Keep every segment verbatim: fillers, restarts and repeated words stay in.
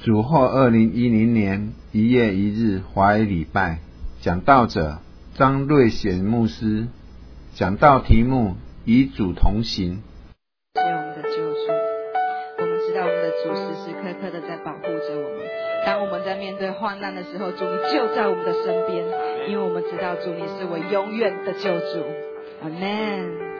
主后二零一零年一月一日华语礼拜，讲道者张瑞显牧师，讲道题目与主同行。 是我们的救主，我们知道我们的主时时刻刻的在保护着我们。当我们在面对患难的时候，主你就在我们的身边，因为我们知道主你是我永远的救主。阿们。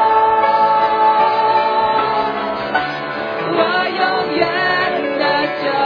我永远的救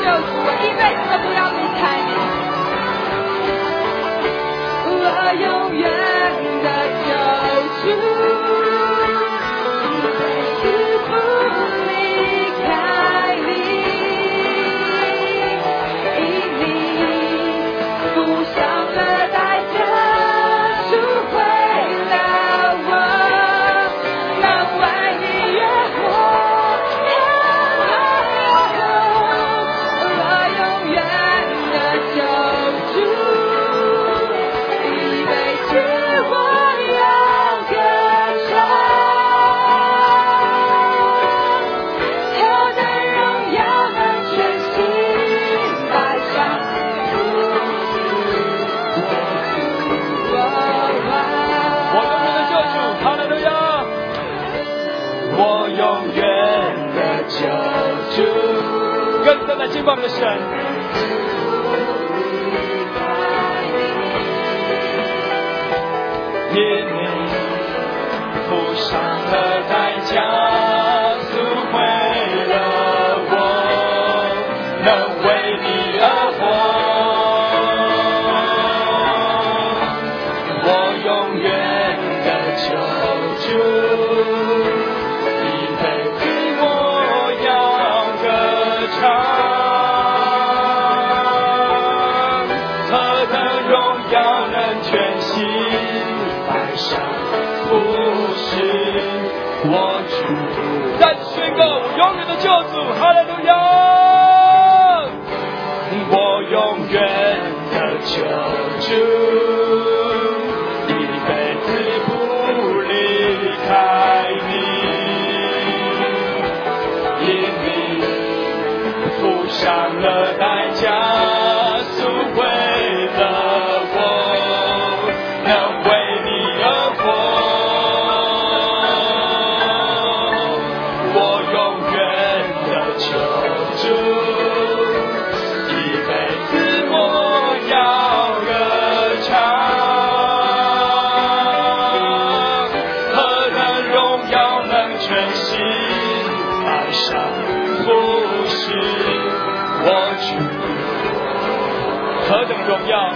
救主，我一辈子都不要离开你。我永远的救主。 敬拜我们的神，因你付上了代价，赎回了我，能为你而活。我永远的救主，一辈子我要歌唱。我主再次宣告，我永远的救主，哈利路亚！我永远的救主，一辈子不离开你，因你付上了代价，赎回了我，能为你而活。何等荣耀，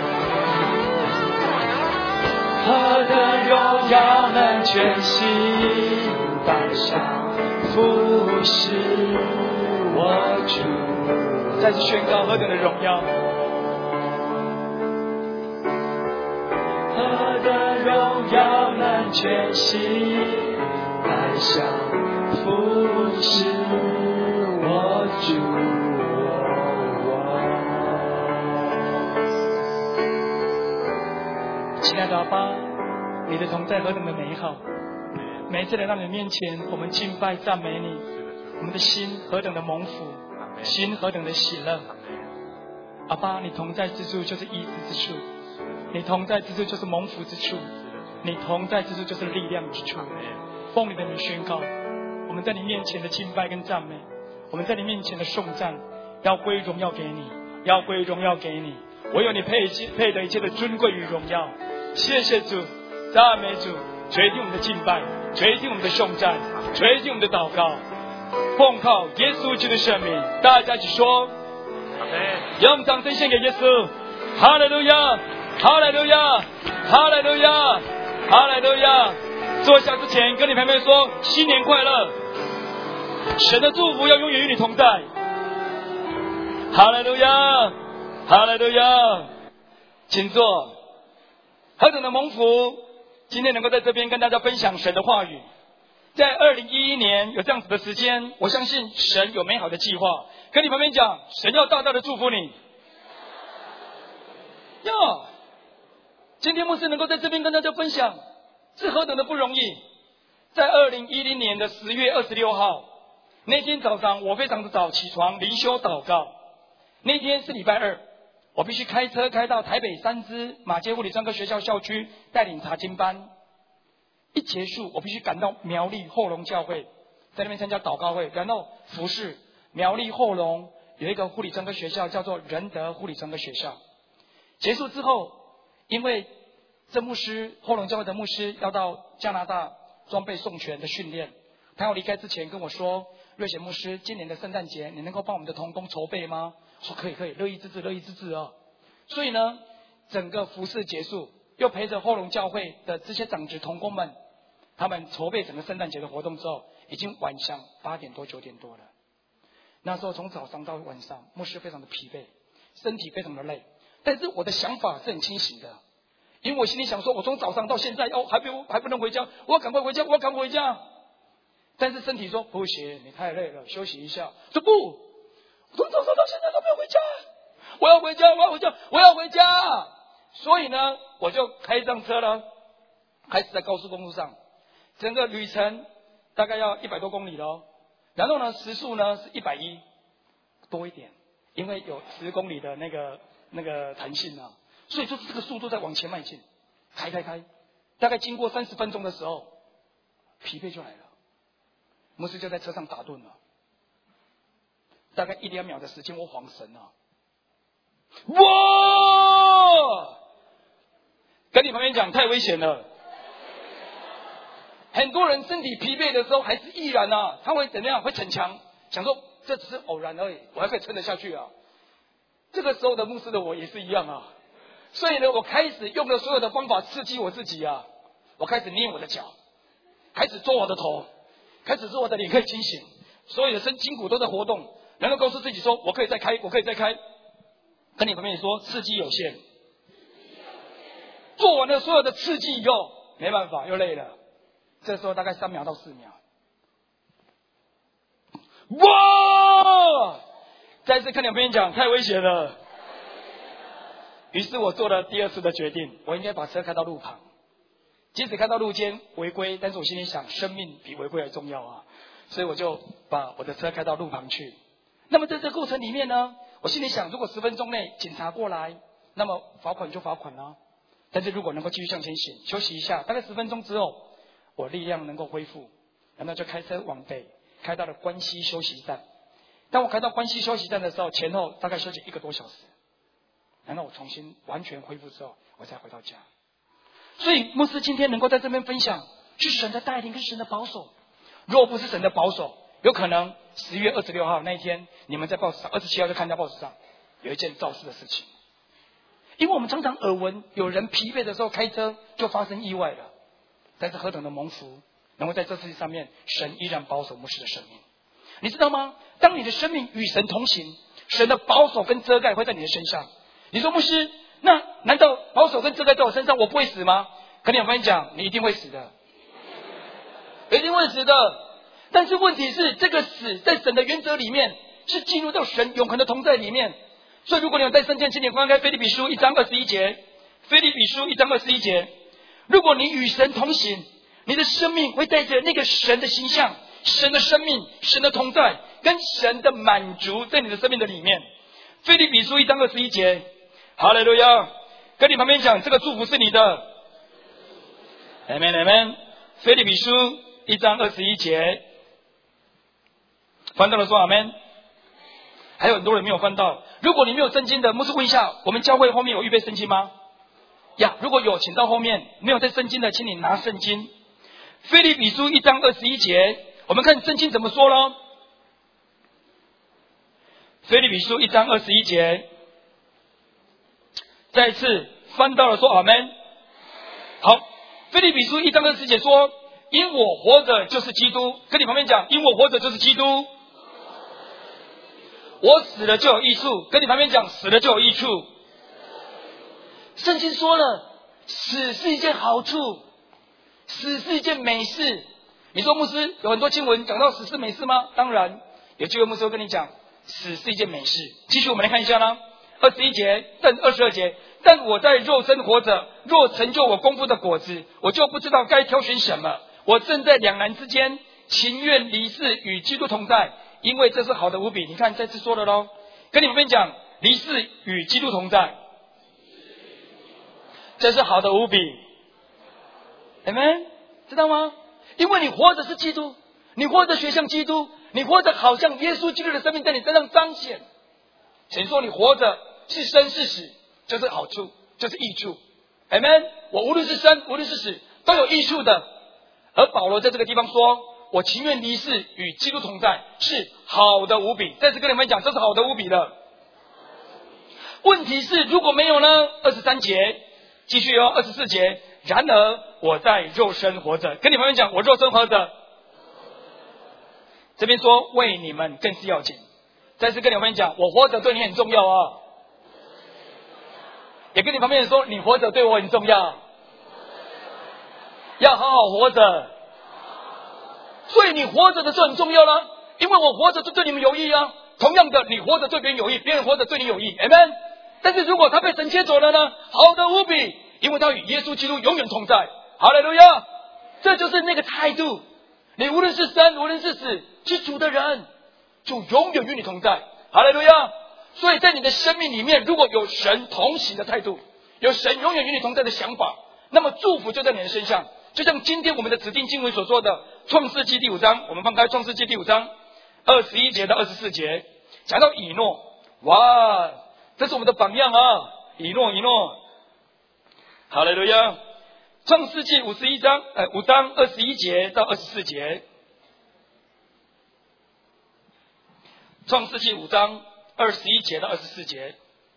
何等荣耀能全心摆上服侍我主。再次宣告何等的荣耀，何等荣耀能全心摆上服侍我主。亲爱的阿爸，你的同在何等的美好！每一次来到你的面前，我们敬拜赞美你，我们的心何等的蒙福，心何等的喜乐。阿爸，你同在之处就是医治之处，你同在之处就是蒙福之处，你同在之处就是力量之处。奉你的名宣告，我们在你面前的敬拜跟赞美，我们在你面前的颂赞，要归荣耀给你，要归荣耀给你。唯有你配配得一切的尊贵与荣耀。谢谢主，赞美主，垂听我们的敬拜，垂听我们的颂赞，垂听我们的祷告，奉靠耶稣基督的圣名，大家一起说，用掌声献给耶稣，哈利路亚，哈利路亚，哈利路亚，哈利路亚。坐下之前跟你朋友们说新年快乐，神的祝福要永远与你同在，哈利路亚，哈利路亚。请坐。何等的蒙福，今天能够在这边跟大家分享神的话语。在二零一一年有这样子的时间，我相信神有美好的计划。跟你旁边讲，神要大大的祝福你。呀，今天牧师能够在这边跟大家分享，是何等的不容易。在二零一零年的十月二十六号那天早上，我非常的早起床灵修祷告。那天是礼拜二，我必须开车开到台北三芝马偕护理专科学校校区带领查经班。一结束，我必须赶到苗栗后龙教会，在那边参加祷告会，然后服侍苗栗后龙有一个护理专科学校叫做仁德护理专科学校。结束之后，因为这牧师后龙教会的牧师要到加拿大装备送权的训练，他要离开之前跟我说， 瑞显牧师，今年的圣诞节你能够帮我们的同工筹备吗？说可以可以，乐意支持乐意支持啊。所以呢，整个服事结束，又陪着后龙教会的这些长职同工们，他们筹备整个圣诞节的活动之后，已经晚上八点多九点多了。那时候从早上到晚上，牧师非常的疲惫，身体非常的累，但是我的想法是很清醒的，因为我心里想说，我从早上到现在哦还不还不能回家，我要赶快回家，我要赶快回家。但是身体说不行，你太累了，休息一下。说不，我从早上到现在都没有回家，我要回家，我要回家，我要回家。所以呢，我就开一辆车了，开始在高速公路上，整个旅程大概要一百多公里咯。然后呢，时速呢是一百一多一点，因为有十公里的那个那个弹性啊，所以就是这个速度在往前迈进，开开开，大概经过三十分钟的时候，疲惫就来了。牧师就在车上打盹了，大概一两秒的时间，我恍神了。哇！跟你旁边讲，太危险了。很多人身体疲惫的时候，还是毅然啊，他会怎么样？会逞强，想说这只是偶然而已，我还可以撑得下去啊。这个时候的牧师的我也是一样啊。所以呢，我开始用了所有的方法刺激我自己啊。我开始捏我的脚，开始捉我的头。开始做我的脸可以清醒，所有的身筋骨都在活动，然后告诉自己说我可以再开，我可以再开。跟你旁边说刺激有限，做完了所有的刺激以后，没办法又累了，这时候大概三秒到四秒，哇！再次跟你旁边讲，太危险了。于是我做了第二次的决定，我应该把车开到路旁。即使开到路肩违规，但是我心里想，生命比违规还重要啊，所以我就把我的车开到路旁去。那么在这个过程里面呢，我心里想，如果十分钟内警察过来，那么罚款就罚款了。但是如果能够继续向前行，休息一下，大概十分钟之后，我力量能够恢复，然后就开车往北，开到了关西休息站。当我开到关西休息站的时候，前后大概休息一个多小时，然后我重新完全恢复之后，我才回到家。所以牧师今天能够在这边分享，是神的带领跟神的保守。若不是神的保守，有可能十月二十六号那一天，你们在报纸上，二十七号就看到报纸上有一件肇事的事情。因为我们常常耳闻有人疲惫的时候开车就发生意外了，但是何等的蒙福，能够在这事情上面，神依然保守牧师的生命。你知道吗？当你的生命与神同行，神的保守跟遮盖会在你的身上。你说牧师，那难道保守跟遮盖在我身上，我不会死吗？跟你有朋友讲，你一定会死的，一定会死的。但是问题是，这个死在神的原则里面，是进入到神永恒的同在里面。所以如果你有在圣经，请你翻开腓立比书一章二十一节，腓立比书一章二十一节，如果你与神同行，你的生命会带着那个神的形象、神的生命、神的同在跟神的满足在你的生命的里面。腓立比书一章二十一节，哈利路亚！跟你旁边讲，这个祝福是你的。阿们阿们。腓立比书一章二十一节，翻到了说阿们。还有很多人没有翻到。如果你没有圣经的，牧师问一下，我们教会后面有预备圣经吗？呀，如果有，请到后面。没有在圣经的，请你拿圣经。腓立比书一章二十一节，我们看圣经怎么说咯。腓立比书一章二十一节，再一次翻到了说阿们。好，腓立比书一章二十一节说，因我活着就是基督。跟你旁边讲，因我活着就是基督。我死了就有益处，跟你旁边讲，死了就有益处。圣经说了，死是一件好处，死是一件美事。你说牧师有很多经文讲到死是美事吗？当然，有机会牧师会跟你讲，死是一件美事。继续我们来看一下啦，二十一节，但二十二节，但我在肉身活着，若成就我功夫的果子，我就不知道该挑选什么。我正在两难之间，情愿离世与基督同在，因为这是好的无比。你看再次说了咯，跟你们讲，离世与基督同在，这是好的无比。你们知道吗？因为你活着是基督，你活着学像基督，你活着好像耶稣基督的生命在你身上彰显。谁说你活着是生是死，就是好处，就是益处。Amen。我无论是生无论是死都有益处的。而保罗在这个地方说， 我情愿离世与基督同在，是好的无比。再次跟你们讲，这是好的无比的。问题是如果没有呢？二十三节继续哦，二十四节，然而我在肉身活着，跟你们讲，我肉身活着。这边说为你们更是要紧。再次跟你们讲，我活着对你很重要啊。也跟你旁边人说，你活着对我很重要，要好好活着。所以你活着的是很重要啦，因为我活着就对你们有益啊。同样的，你活着对别人有益，别人活着对你有益 Amen。 但是如果他被神接走了呢？好的无比，因为他与耶稣基督永远同在。哈利路亚！这就是那个态度。你无论是生无论是死，是主的人，主永远与你同在。哈利路亚！所以在你的生命里面，如果有神同行的态度，有神永远与你同在的想法，那么祝福就在你的身上。就像今天我们的指定经文所说的创世纪第五章，我们翻开创世纪第五章二十一节到二十四节，讲到以诺。哇，这是我们的榜样啊！以诺以诺，哈利路亚！创世纪五十一章呃五章二十一节到二十四节，创世纪五章二十一节到二十四节。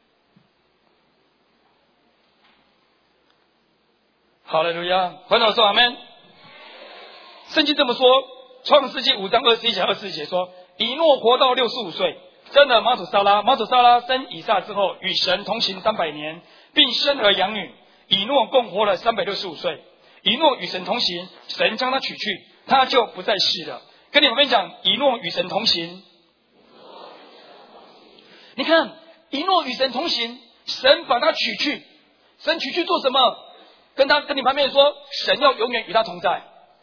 哈利路亚！欢迎说阿们。圣经这么说，创世纪五章二十一节二十四节说，以诺活到六十五岁，生了马土沙拉。马土沙拉生以撒之后，与神同行三百年，并生儿养女。以诺共活了三百六十五岁。以诺与神同行，神将他取去，他就不再世了。跟你们讲，以诺与神同行。你看，以诺与神同行，神把他取去，神取去做什么？跟他跟你旁边说，神要永远与他同在。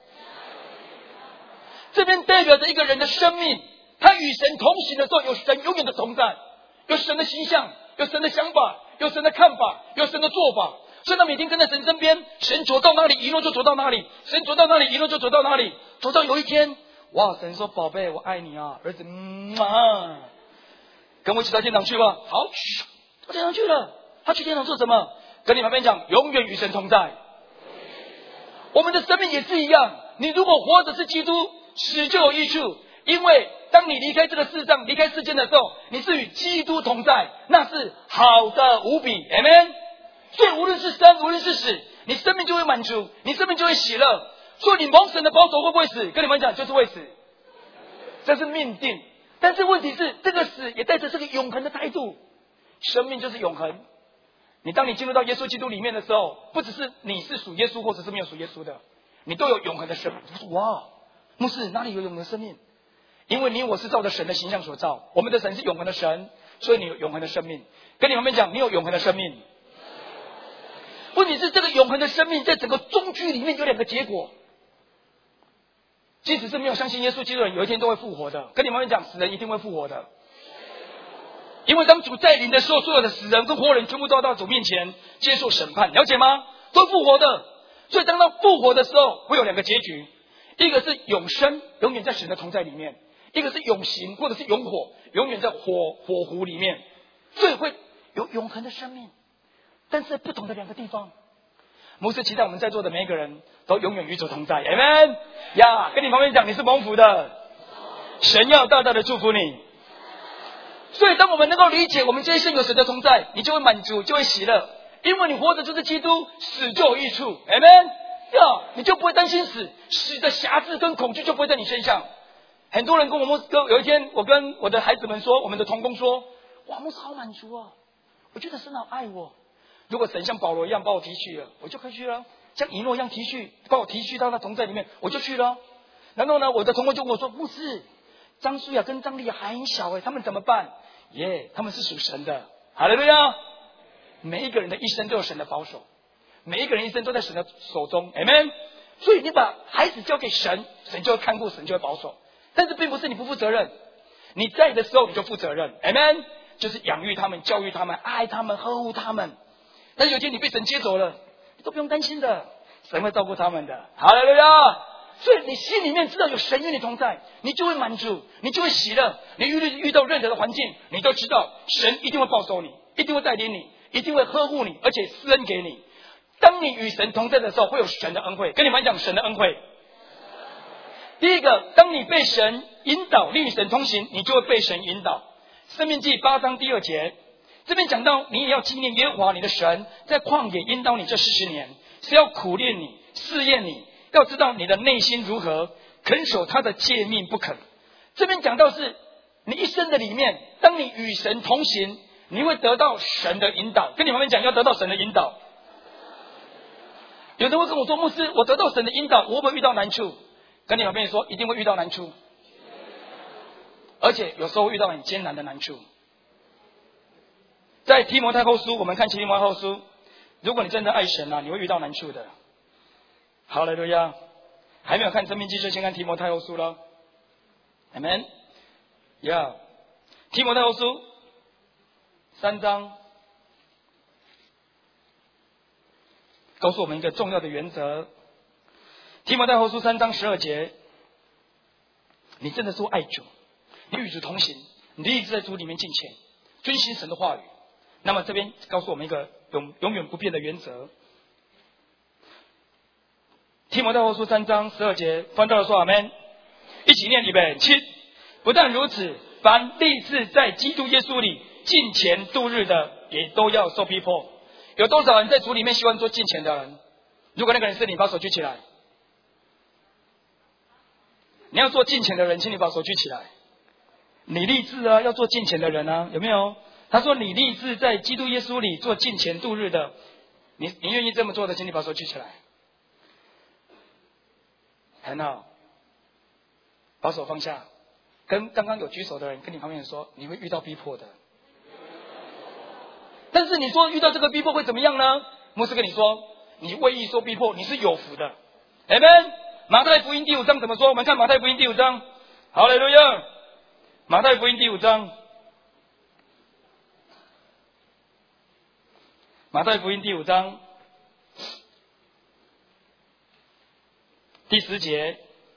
这边代表着一个人的生命，他与神同行的时候，有神永远的同在，有神的形象，有神的想法，有神的看法，有神的做法。所以他每天跟在神身边，神走到哪里，以诺就走到哪里；神走到哪里，以诺就走到哪里。走到有一天，哇！神说：“宝贝，我爱你啊，儿子，嗯啊，跟我一起到天堂去吧。”好，到天堂去了。他去天堂做什么？跟你旁边讲，永远与神同在。我们的生命也是一样，你如果活着是基督，死就有益处。因为当你离开这个世上，离开世间的时候，你是与基督同在，那是好的无比。 Amen。 所以无论是生无论是死，你生命就会满足，你生命就会喜乐。所以你蒙神的保守会不会死？跟你们讲，就是会死，这是命定。但是问题是，这个死也带着这个永恒的态度。生命就是永恒。你当你进入到耶稣基督里面的时候，不只是你是属耶稣或者是没有属耶稣的，你都有永恒的生命。哇，牧师哪里有永恒的生命？因为你我是照着神的形象所造，我们的神是永恒的神，所以你有永恒的生命。跟你们讲，你有永恒的生命。问题是，这个永恒的生命在整个中句里面有两个结果。即使是没有相信耶稣基督的人，有一天都会复活的。跟你们讲，死人一定会复活的。因为当主再临的时候，所有的死人跟活人全部都要到主面前接受审判，了解吗？都复活的。所以当他复活的时候，会有两个结局，一个是永生，永远在神的同在里面；一个是永刑，或者是永火，永远在火火湖里面。所以会有永恒的生命，但是不同的两个地方。牧师期待我们在座的每一个人都永远与主同在 Amen 呀！跟你旁边讲，你是蒙福的，神要大大的祝福你。所以当我们能够理解我们这一生有神的同在，你就会满足，就会喜乐，因为你活着就是基督，死就有益处 Amen 呀！你就不会担心死，死的瑕疵跟恐惧就不会在你身上。很多人跟我们跟有一天我跟我的孩子们说，我们的同工说，哇，牧师好满足啊，我觉得神好爱我。如果神像保罗一样把我提去了，我就可以去了；像以诺一样提去，把我提去到他同在里面，我就去了。然后呢，我的同工就跟我说，牧师，张舒雅跟张丽雅还很小哎，他们怎么办？耶、yeah, 他们是属神的，哈利路亚！每一个人的一生都有神的保守，每一个人一生都在神的手中 Amen。 所以你把孩子交给神，神就会看顾，神就会保守。但是并不是你不负责任，你在的时候你就负责任 Amen， 就是养育他们，教育他们，爱他们，呵护他们。但是有一天你被神接走了，你都不用担心的，神会照顾他们的，哈利路亚！所以你心里面知道有神与你同在，你就会满足，你就会喜乐。你遇遇到任何的环境，你都知道神一定会保守你，一定会带领你，一定会呵护你，而且施恩给你。当你与神同在的时候，会有神的恩惠。跟你们讲神的恩惠， 第一个，当你被神引导，你与神同行，你就会被神引导。申命记八章第二节，这边讲到你也要纪念耶和华你的神，在旷野引导你这四十年，是要苦练你，试验你，要知道你的内心如何，肯守他的诫命不肯。这边讲到是你一生的里面，当你与神同行，你会得到神的引导。跟你旁边讲，要得到神的引导。有人会跟我说，牧师，我得到神的引导，我会不会遇到难处？跟你旁边说，一定会遇到难处，而且有时候会遇到很艰难的难处。在提摩太后书，我们看提摩太后书，如果你真的爱神啊，你会遇到难处的。哈利路亚！还没有看生命记就先看提摩太后书了。Amen。呀，提摩太后书三章告诉我们一个重要的原则。提摩太后书三章十二节，你真的是爱主，你与主同行，你一直在主里面敬虔，遵行神的话语。那么这边告诉我们一个永永远不变的原则。提摩太后书三章十二节，翻到了说阿们，一起念预备起。不但如此，凡立志在基督耶稣里敬虔度日的，也都要受逼迫。有多少人在主里面希望做敬虔的人？如果那个人是你，把手举起来。你要做敬虔的人，请你把手举起来。你立志啊，要做敬虔的人啊，有没有？他说你立志在基督耶稣里做敬虔度日的，你你愿意这么做的，请你把手举起来。很好，把手放下。跟刚刚有举手的人，跟你旁边人说，你会遇到逼迫的。但是你说遇到这个逼迫会怎么样呢？牧师跟你说，你为义受逼迫，你是有福的。Amen。马太福音第五章怎么说？我们看马太福音第五章。哈利路亚。马太福音第五章。马太福音第五章第十节。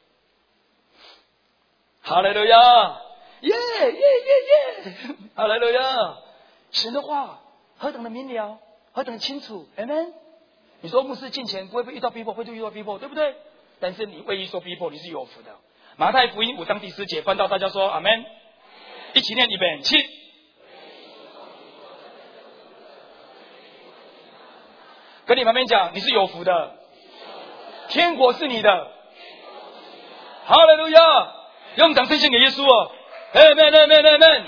哈利路亚！耶耶耶耶！哈利路亚！神的话何等的明了，何等的清楚。Amen。你说牧师敬虔不会被遇到逼迫，会遇到逼迫，对不对？但是你为义受逼迫，你是有福的。马太福音五章第十节，翻到大家说阿们，一起念预备起。跟你旁边讲，你是有福的，天国是你的。哈利路亚！用掌声献给耶稣哦！阿们阿们阿们。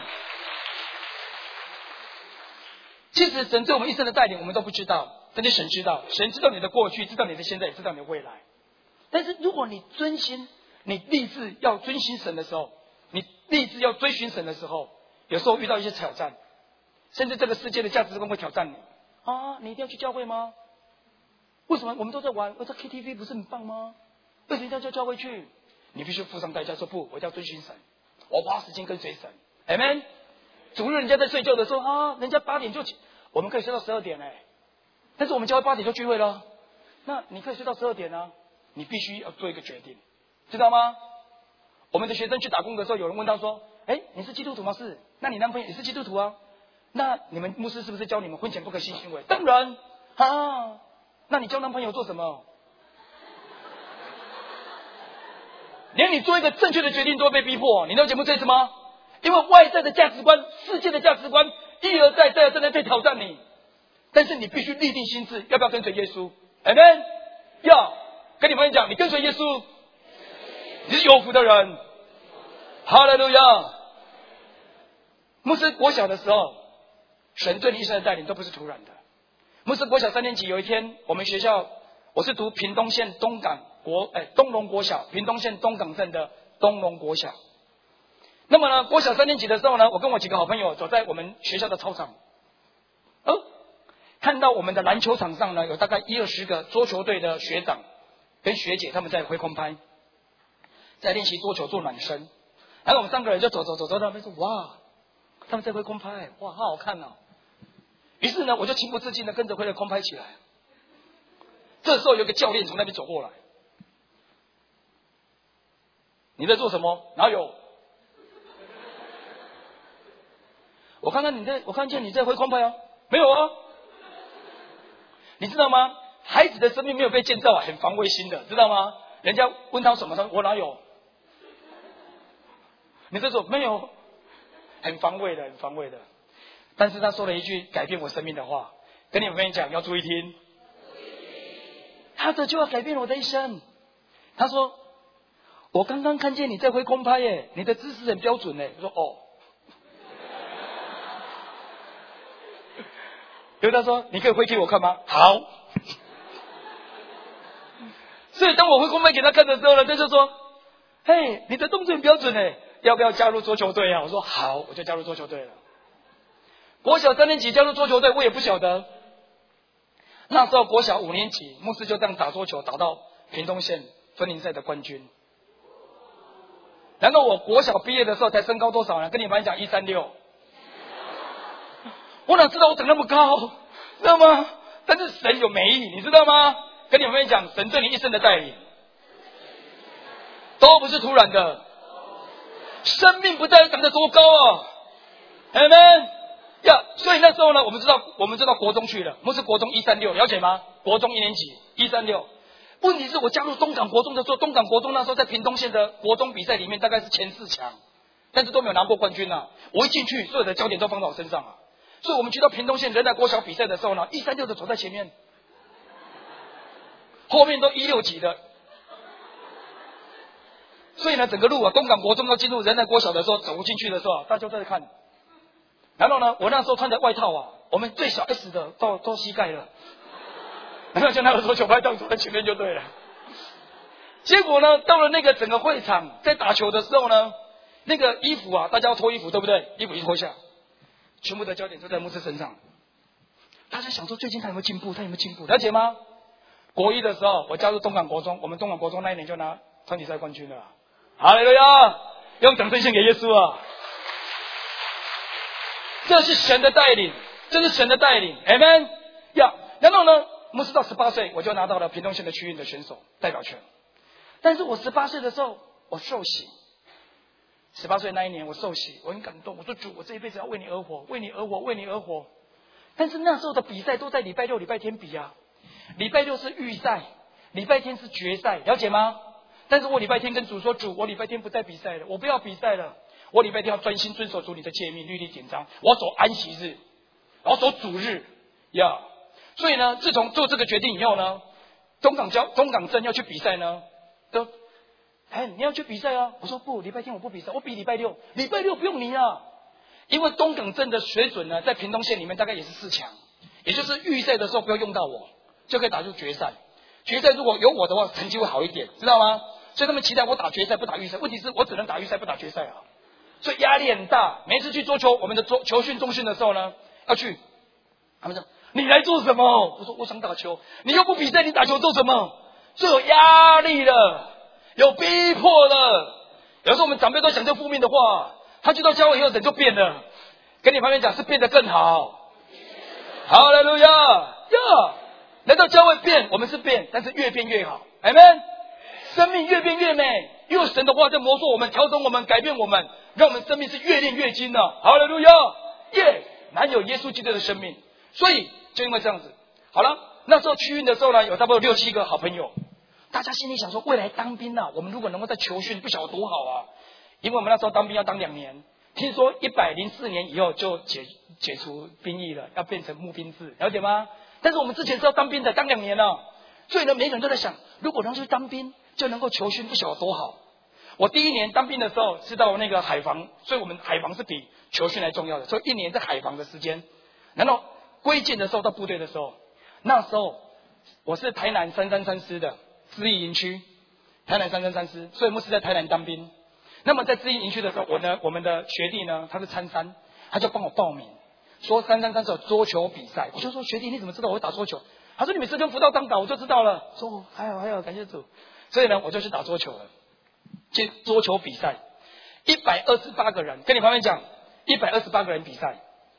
其实神对我们一生的带领，我们都不知道，但是神知道，神知道你的过去，知道你的现在，也知道你的未来。但是如果你遵心，你立志要遵行神的时候，你立志要追寻神的时候，有时候遇到一些挑战，甚至这个世界的价值观会挑战你啊！你一定要去教会吗？为什么我们都在玩？我在 K T V 不是很棒吗？为什么一定要叫教会去？你必须付上代价，说不，我要遵循神，我花时间跟随神。Amen。主日人家在睡觉的时候啊，人家八点就起，我们可以睡到十二点哎，但是我们教会八点就聚会了，那你可以睡到十二点啊，你必须要做一个决定，知道吗？我们的学生去打工的时候，有人问他说：“哎，你是基督徒吗？是。那你男朋友也是基督徒啊？那你们牧师是不是教你们婚前不可性行为？当然啊。那你交男朋友做什么？连你做一个正确的决定都会被逼迫，你了解不这意思吗？因为外在的价值观、世界的价值观一而再、再而三的在挑战你，但是你必须立定心志，要不要跟随耶稣 ？Amen。要跟你们讲，你跟随耶稣，你是有福的人。哈利路亚！牧师国小的时候，神对你一生的带领都不是突然的。牧师国小三年级有一天，我们学校我是读屏东县东港国哎东龙国小，屏东县东港镇的东龙国小。那么呢，国小三年级的时候呢，我跟我几个好朋友走在我们学校的操场，哦，看到我们的篮球场上呢，有大概一二十个桌球队的学长跟学姐他们在挥空拍，在练习桌球做暖身。然后我们三个人就走走走走到那边说：“哇，他们在挥空拍，哇，好好看哦。”于是呢，我就情不自禁的跟着挥了空拍起来。这时候有个教练从那边走过来，你在做什么？哪有？我看看你在，我看见你在挥空拍啊，没有啊？你知道吗？孩子的生命没有被建造啊，很防卫心的，知道吗？人家问他什么，他说我哪有？ 你这说没有，很防卫的，很防卫的。但是他说了一句改变我生命的话，跟你们讲，要注意听。他的就要改变我的一生。他说：“我刚刚看见你在挥空拍耶，你的姿势很标准耶。”我说：“哦。”然后他说：“你可以挥给我看吗？”好。所以当我挥空拍给他看的时候呢，他就说：“嘿，你的动作很标准耶，要不要加入桌球队啊？”我说：“好，我就加入桌球队了。”国小三年级加入桌球队，我也不晓得。那时候国小五年级，牧师就这样打桌球，打到屏东县分龄赛的冠军。然后我国小毕业的时候才身高多少呢？跟你们讲一三六。我哪知道我长那么高，知道吗？但是神有美意，你知道吗？跟你们讲，神对你一生的带领，都不是突然的。生命不再长得多高哦 ，Amen。呀，所以那时候呢，我们知道，我们知道国中去了，我们是国中一三六，了解吗？国中一年级一三六。问题是我加入东港国中的时候，东港国中那时候在屏东县的国中比赛里面大概是前四强，但是都没有拿过冠军啊。我一进去，所有的焦点都放到我身上啊。所以我们去到屏东县仁爱国小比赛的时候呢，一三六的走在前面，后面都一六级的。所以呢，整个路啊，东港国中要进入仁爱国小的时候，走进去的时候，大家都在看。然后呢，我那时候穿的外套啊，我们最小 S 的到到膝盖了，然后就拿个桌球拍这样走在前面就对了。结果呢，到了那个整个会场，在打球的时候呢，那个衣服啊，大家要脱衣服，对不对？衣服一脱下，全部的焦点都在牧师身上。大家想说，最近他有没有进步？他有没有进步？了解吗？国一的时候，我加入东港国中，我们东港国中那一年就拿团体赛冠军了。哈利路亚！用掌声献给耶稣啊！这是神的带领，这是神的带领 ，Amen 呀。然后呢，牧师到十八岁，我就拿到了屏东县的区运的选手代表权。但是我十八岁的时候，我受洗。十八岁那一年，我受洗，我很感动。我说主，我这一辈子要为你而活，为你而活，为你而活。但是那时候的比赛都在礼拜六、礼拜天比啊。礼拜六是预赛，礼拜天是决赛，了解吗？但是我礼拜天跟主说，主，我礼拜天不再比赛了，我不要比赛了。我礼拜天要专心遵守主你的诫命、律例典章，我要走安息日，我要走主日呀。Yeah. 所以呢，自从做这个决定以后呢，东港交东港镇要去比赛呢，都，哎，你要去比赛啊？我说不，礼拜天我不比赛，我比礼拜六，礼拜六不用你啊，因为东港镇的水准呢，在屏东县里面大概也是四强，也就是预赛的时候不要用到我，就可以打入决赛。决赛如果有我的话，成绩会好一点，知道吗？所以他们期待我打决赛，不打预赛。问题是我只能打预赛，不打决赛啊。所以压力很大。每次去桌球，我们的桌球训中训的时候呢，要去。他们说：“你来做什么？”我说：“我想打球。”你又不比赛，你打球做什么？是有压力的，有逼迫的。有时候我们长辈都讲这负面的话，他去到教会以后人就变了。跟你旁边讲是变得更好。哈利路亚呀！来到教会变，我们是变，但是越变越好。Amen。生命越变越美，因为神的话在磨塑我们、调整我们、改变我们，让我们生命是越练越精的。哈利路亚，耶！哪有耶稣基督的生命？所以就因为这样子，好了，那时候区运的时候呢，有差不多六七个好朋友，大家心里想说，未来当兵啊，我们如果能够在求训，不晓得多好啊！因为我们那时候当兵要当两年，听说一百零四年以后就解解除兵役了，要变成募兵制，了解吗？但是我们之前是要当兵的，当两年了，所以呢，每个人都在想，如果能去当兵。就能够求训，不晓得多好。我第一年当兵的时候是到那个海防，所以我们海防是比求训还重要的，所以一年在海防的时间。然后归建的时候到部队的时候，那时候我是台南三三三师的资义营区，台南三三三师，所以我们是在台南当兵。那么在资义营区的时候，我呢，我们的学弟呢，他是参三，他就帮我报名，说三三三是有桌球比赛。我就说学弟你怎么知道我会打桌球？他说你每次跟辅导当导我就知道了。说还好还好，感谢主。所以呢，我就去打桌球了。去桌球比赛，一百二十八个人，跟你旁边讲，一百二十八个人比赛。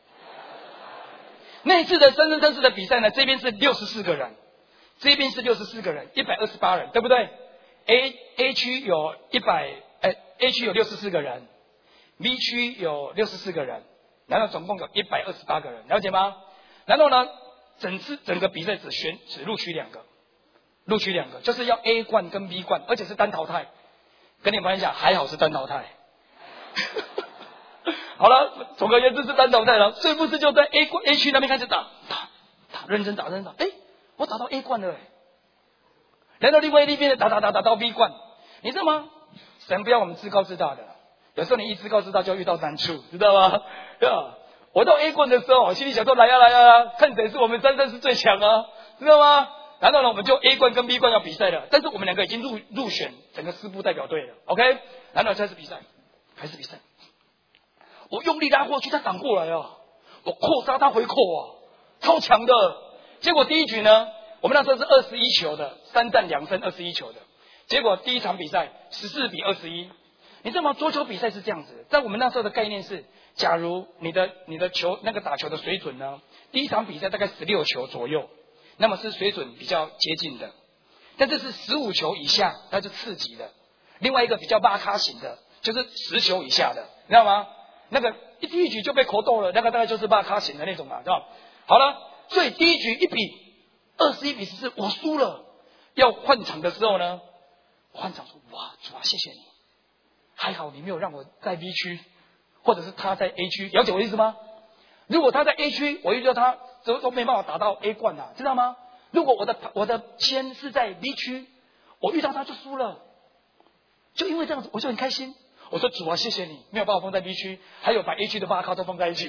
那一次的三三三四的比赛呢，这边是六十四个人，这边是六十四个人，一百二十八人，对不对 ？A A 区有一百，哎 ，A 区有六十四个人 ，B 区有六十四个人，然后总共有一百二十八个人，了解吗？然后呢，整次整个比赛只选只录取两个。录取两个，就是要 A 冠跟 B 冠，而且是单淘汰。跟你们讲，还好是单淘汰， 好了，总而言之是单淘汰了。所以牧师就在 A 冠 A 区那边开始打打打，认真打认真打。哎，我打到 A 冠了哎，来到另外一边的打打打打到 B 冠，你知道吗？神不要我们自高自大的，有时候你一自高自大就要遇到难处，知道吗？对吧？我到 A 冠的时候，我心里想说来呀来呀，看谁是我们三三是最强啊，知道吗？然后呢，我们就 A 冠跟 B 冠要比赛了，但是我们两个已经入入选整个师部代表队了 ，OK？ 然后开始比赛，开始比赛。我用力拉过去，他挡过来啊！我扣杀他回扣啊，超强的。结果第一局呢，我们那时候是二十一球的，三战两胜，二十一球的。结果第一场比赛十四比二十一，你知道吗？桌球比赛是这样子，在我们那时候的概念是，假如你的你的球那个打球的水准呢，第一场比赛大概十六球左右，那么是水准比较接近的。但这是十五球以下，它是次级的。另外一个比较巴咖型的，就是十球以下的，你知道吗？那个一第一局就被扣斗了，那个大概就是巴咖型的那种嘛，知道？好了，所以第一局一比二十一比十四，我输了。要换场的时候呢，换场说：“哇，主啊，谢谢你，还好你没有让我在 B 区，或者是他在 A 区，了解我意思吗？如果他在 A 区，我遇到他都都没办法打到 A 冠啊，知道吗？如果我的我的签是在 B 区，我遇到他就输了，就因为这样子，我就很开心。”我说主啊，谢谢你没有把我放在 B 区，还有把 A 区的巴咖都放在一起。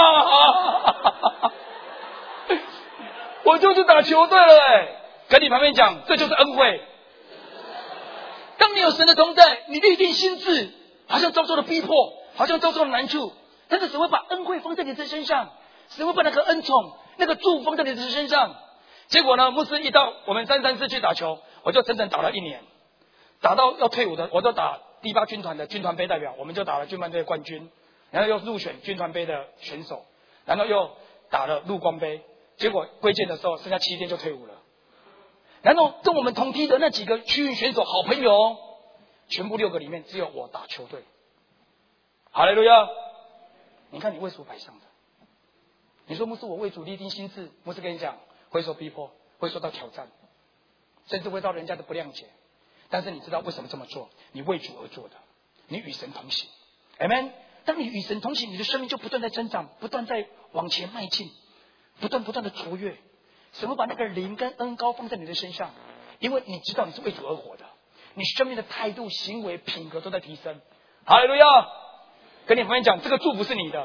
我就是打球队了哎，跟你旁边讲，这就是恩惠。当你有神的同在，你立定心志，好像遭受了逼迫，好像遭受了难处，但是神会把恩惠放在你的身上，神会把那个恩宠、那个祝福放在你的身上。结果呢，牧师一到我们三三四去打球，我就整整打了一年，打到要退伍的，我都打第八军团的军团杯代表，我们就打了军团队冠军，然后又入选军团杯的选手，然后又打了陆光杯，结果归建的时候剩下七天就退伍了。然后跟我们同梯的那几个区域选手好朋友，全部六个里面只有我打球队。哈利路亚！你看你为主摆上的，你说牧师我为主立定心志，牧师跟你讲会受逼迫，会受到挑战，甚至会到人家的不谅解。但是你知道为什么这么做？你为主而做的，你与神同行 ，Amen。当你与神同行，你的生命就不断在增长，不断在往前迈进，不断不断的卓越。神会把那个灵跟恩膏放在你的身上，因为你知道你是为主而活的，你生命的态度、行为、品格都在提升。哈利路亚！跟你朋友讲，这个祝福是你的。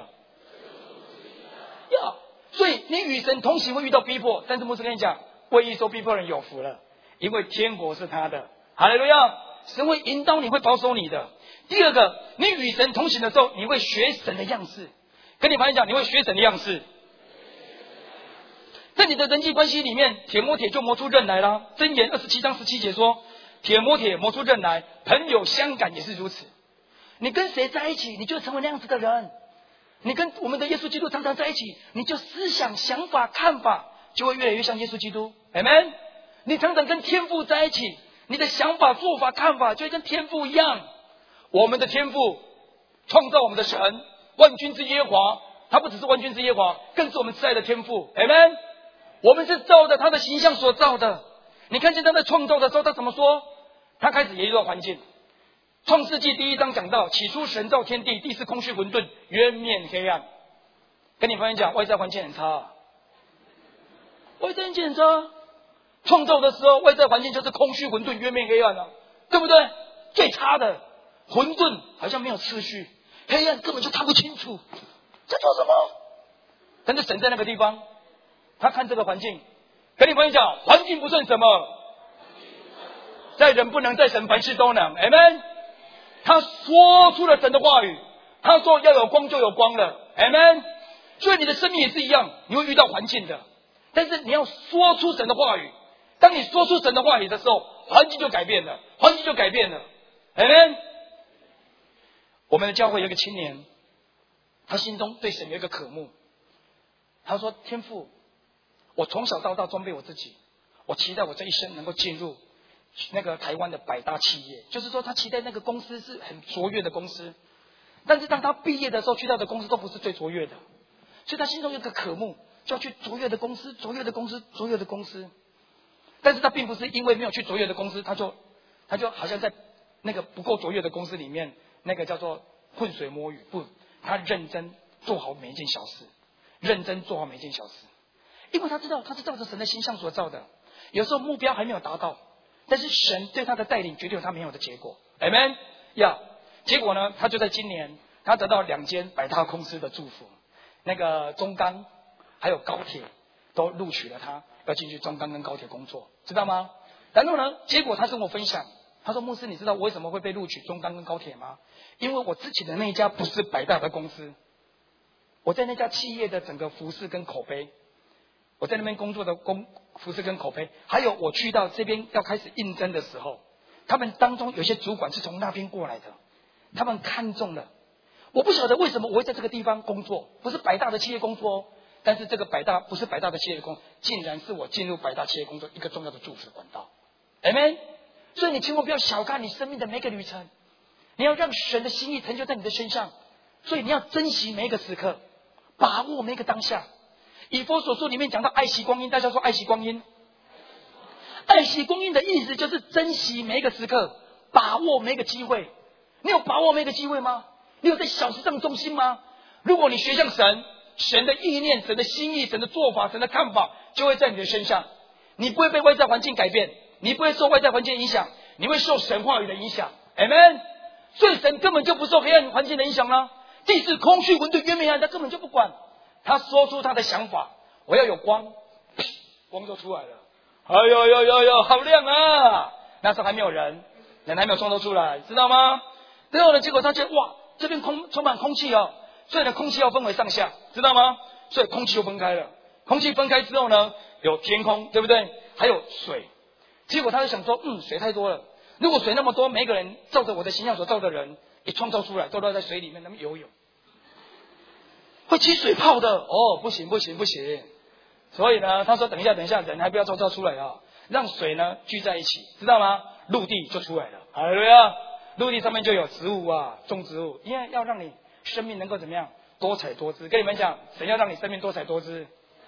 呀，所以你与神同行会遇到逼迫，但是牧师跟你讲，为义受逼迫的人有福了，因为天国是他的。哈利路亚！神会引导你，会保守你的。第二个，你与神同行的时候，你会学神的样式。跟你朋友讲，你会学神的样式。在你的人际关系里面，铁磨铁就磨出刃来了。箴言二十七章十七节说：“铁磨铁，磨出刃来。”朋友相感也是如此。你跟谁在一起，你就成为那样子的人。你跟我们的耶稣基督常常在一起，你就思想、想法、看法就会越来越像耶稣基督。Amen。你常常跟天父在一起，你的想法、做法、看法就会跟天父一样。我们的天父创造我们的神，万军之耶和华，他不只是万军之耶和华，更是我们慈爱的天父。Amen。我们是照着他的形象所造的。你看见他在创造的时候，他怎么说？他开始有一段环境。创世纪第一章讲到，起初神造天地，地是空虚混沌，渊面黑暗。跟你朋友讲，外在环境很差、啊，外在环境很差。创造的时候，外在环境就是空虚混沌，渊面黑暗啊，对不对？最差的混沌，好像没有次序，黑暗根本就看不清楚，在做什么？但是神在那个地方，他看这个环境，跟你朋友讲，环境不算什么，在人不能，在神凡事都能。Amen。他说出了神的话语，他说要有光就有光了。Amen。所以你的生命也是一样，你会遇到环境的，但是你要说出神的话语。当你说出神的话语的时候，环境就改变了，环境就改变了。Amen。我们的教会有一个青年，他心中对神有一个渴慕。他说：“天父，我从小到大装备我自己，我期待我这一生能够进入那个台湾的百大企业，就是说他期待那个公司是很卓越的公司。但是当他毕业的时候，去到的公司都不是最卓越的，所以他心中有个渴慕，就要去卓越的公司，卓越的公司，卓越的公司。但是他并不是因为没有去卓越的公司，他就他就好像在那个不够卓越的公司里面，那个叫做浑水摸鱼，不，他认真做好每一件小事，认真做好每一件小事，因为他知道他是照着神的形象所造的。有时候目标还没有达到，但是神对他的带领决定了他美好的结果。Amen 呀、yeah. 结果呢，他就在今年，他得到两间百大公司的祝福，那个中钢还有高铁都录取了他，要进去中钢跟高铁工作，知道吗？然后呢，结果他跟我分享，他说牧师，你知道我为什么会被录取中钢跟高铁吗？因为我之前的那一家不是百大的公司，我在那家企业的整个服饰跟口碑，我在那边工作的工服饰跟口碑，还有我去到这边要开始应征的时候，他们当中有些主管是从那边过来的，他们看中了。我不晓得为什么我会在这个地方工作，不是百大的企业工作哦，但是这个百大不是百大的企业的工作，竟然是我进入百大企业工作一个重要的祝福的管道。Amen。所以你千万不要小看你生命的每个旅程，你要让神的心意成就在你的身上，所以你要珍惜每一个时刻，把握每一个当下。以弗所书里面讲到爱惜光阴，大家说爱惜光阴。爱惜光阴的意思就是珍惜每一个时刻，把握每一个机会。你有把握每一个机会吗？你有在小事上忠心吗？如果你学像神，神的意念、神的心意、神的做法、神的看法就会在你的身上，你不会被外在环境改变，你不会受外在环境影响，你会受神话语的影响。 Amen。 所以神根本就不受黑暗环境的影响了，地是空虚混沌渊明暗，他根本就不管。他说出他的想法，我要有光，光就出来了。哎呦呦呦呦，好亮啊！那时候还没有人，人还没有创造出来，知道吗？最后呢，结果他觉得哇，这边空充满空气哦，所以呢，空气要分为上下，知道吗？所以空气就分开了。空气分开之后呢，有天空，对不对？还有水。结果他就想说，嗯，水太多了。如果水那么多，每个人照着我的形象所造的人，一创造出来，都要在水里面那么游泳，会起水泡的。哦，不行不行不行。所以呢，他说等一下等一下，人还不要创造出来啊，让水呢聚在一起，知道吗？陆地就出来了。哈利路亚！陆地上面就有植物啊，种植物，因为要让你生命能够怎么样多彩多姿。跟你们讲，神要让你生命多彩多姿，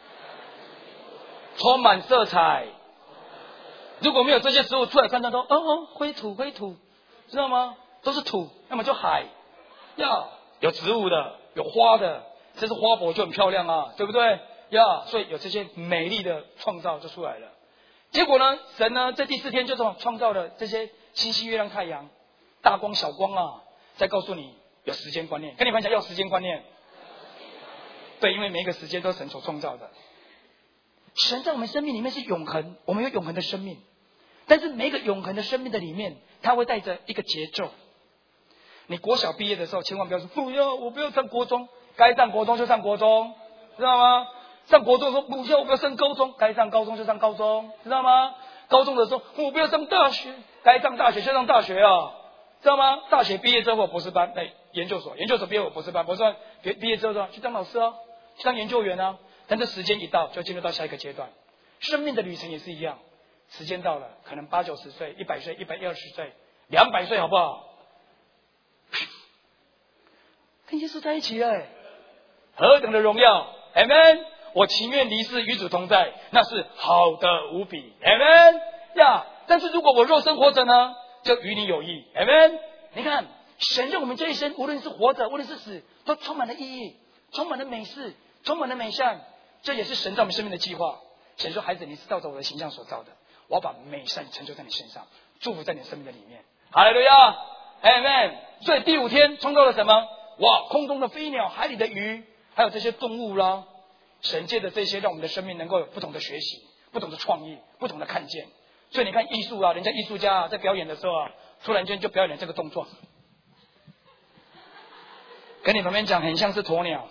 充满色彩。如果没有这些植物出来，看到都哦哦灰土灰土，知道吗？都是土，要么就海。要有植物的，有花的，这是花博就很漂亮啊，对不对？要所以有这些美丽的创造就出来了。结果呢，神呢在第四天就创造了这些星星、月亮、太阳，大光、小光啊，再告诉你有时间观念。跟你们讲要时间观念，对，因为每一个时间都是神所创造的。神在我们生命里面是永恒，我们有永恒的生命，但是每一个永恒的生命的里面，它会带着一个节奏。你国小毕业的时候，千万不要说不要，我不要上国中，该上国中就上国中，知道吗？上国中的时候不要，我不要上高中，该上高中就上高中，知道吗？高中的时候我不要上大学，该上大学就上大学啊，知道吗？大学毕业之后博士班，哎，研究所，研究所毕业我博士班，博士班毕业之后去当老师啊，去当研究员啊。但是时间一到，就进入到下一个阶段。生命的旅程也是一样，时间到了，可能八九十岁、一百岁、一百二十岁、两百岁，好不好？跟耶稣在一起了，何等的荣耀 ！Amen。我情愿离世与主同在，那是好的无比 ，Amen 呀。但是如果我肉身活着呢，就与你有益 ，Amen。你看，神让我们这一生，无论是活着，无论是死，都充满了意义，充满了美事，充满了美善。这也是神在我们生命的计划。神说：“孩子，你是照着我的形象所造的，我要把美善成就在你身上，祝福在你生命的里面。”哈利路亚 ，Amen。所以第五天创造了什么？哇，空中的飞鸟，海里的鱼，还有这些动物啦。神借的这些，让我们的生命能够有不同的学习、不同的创意、不同的看见。所以你看艺术啊，人家艺术家啊，在表演的时候啊，突然间就表演这个动作，跟你旁边讲，很像是鸵鸟。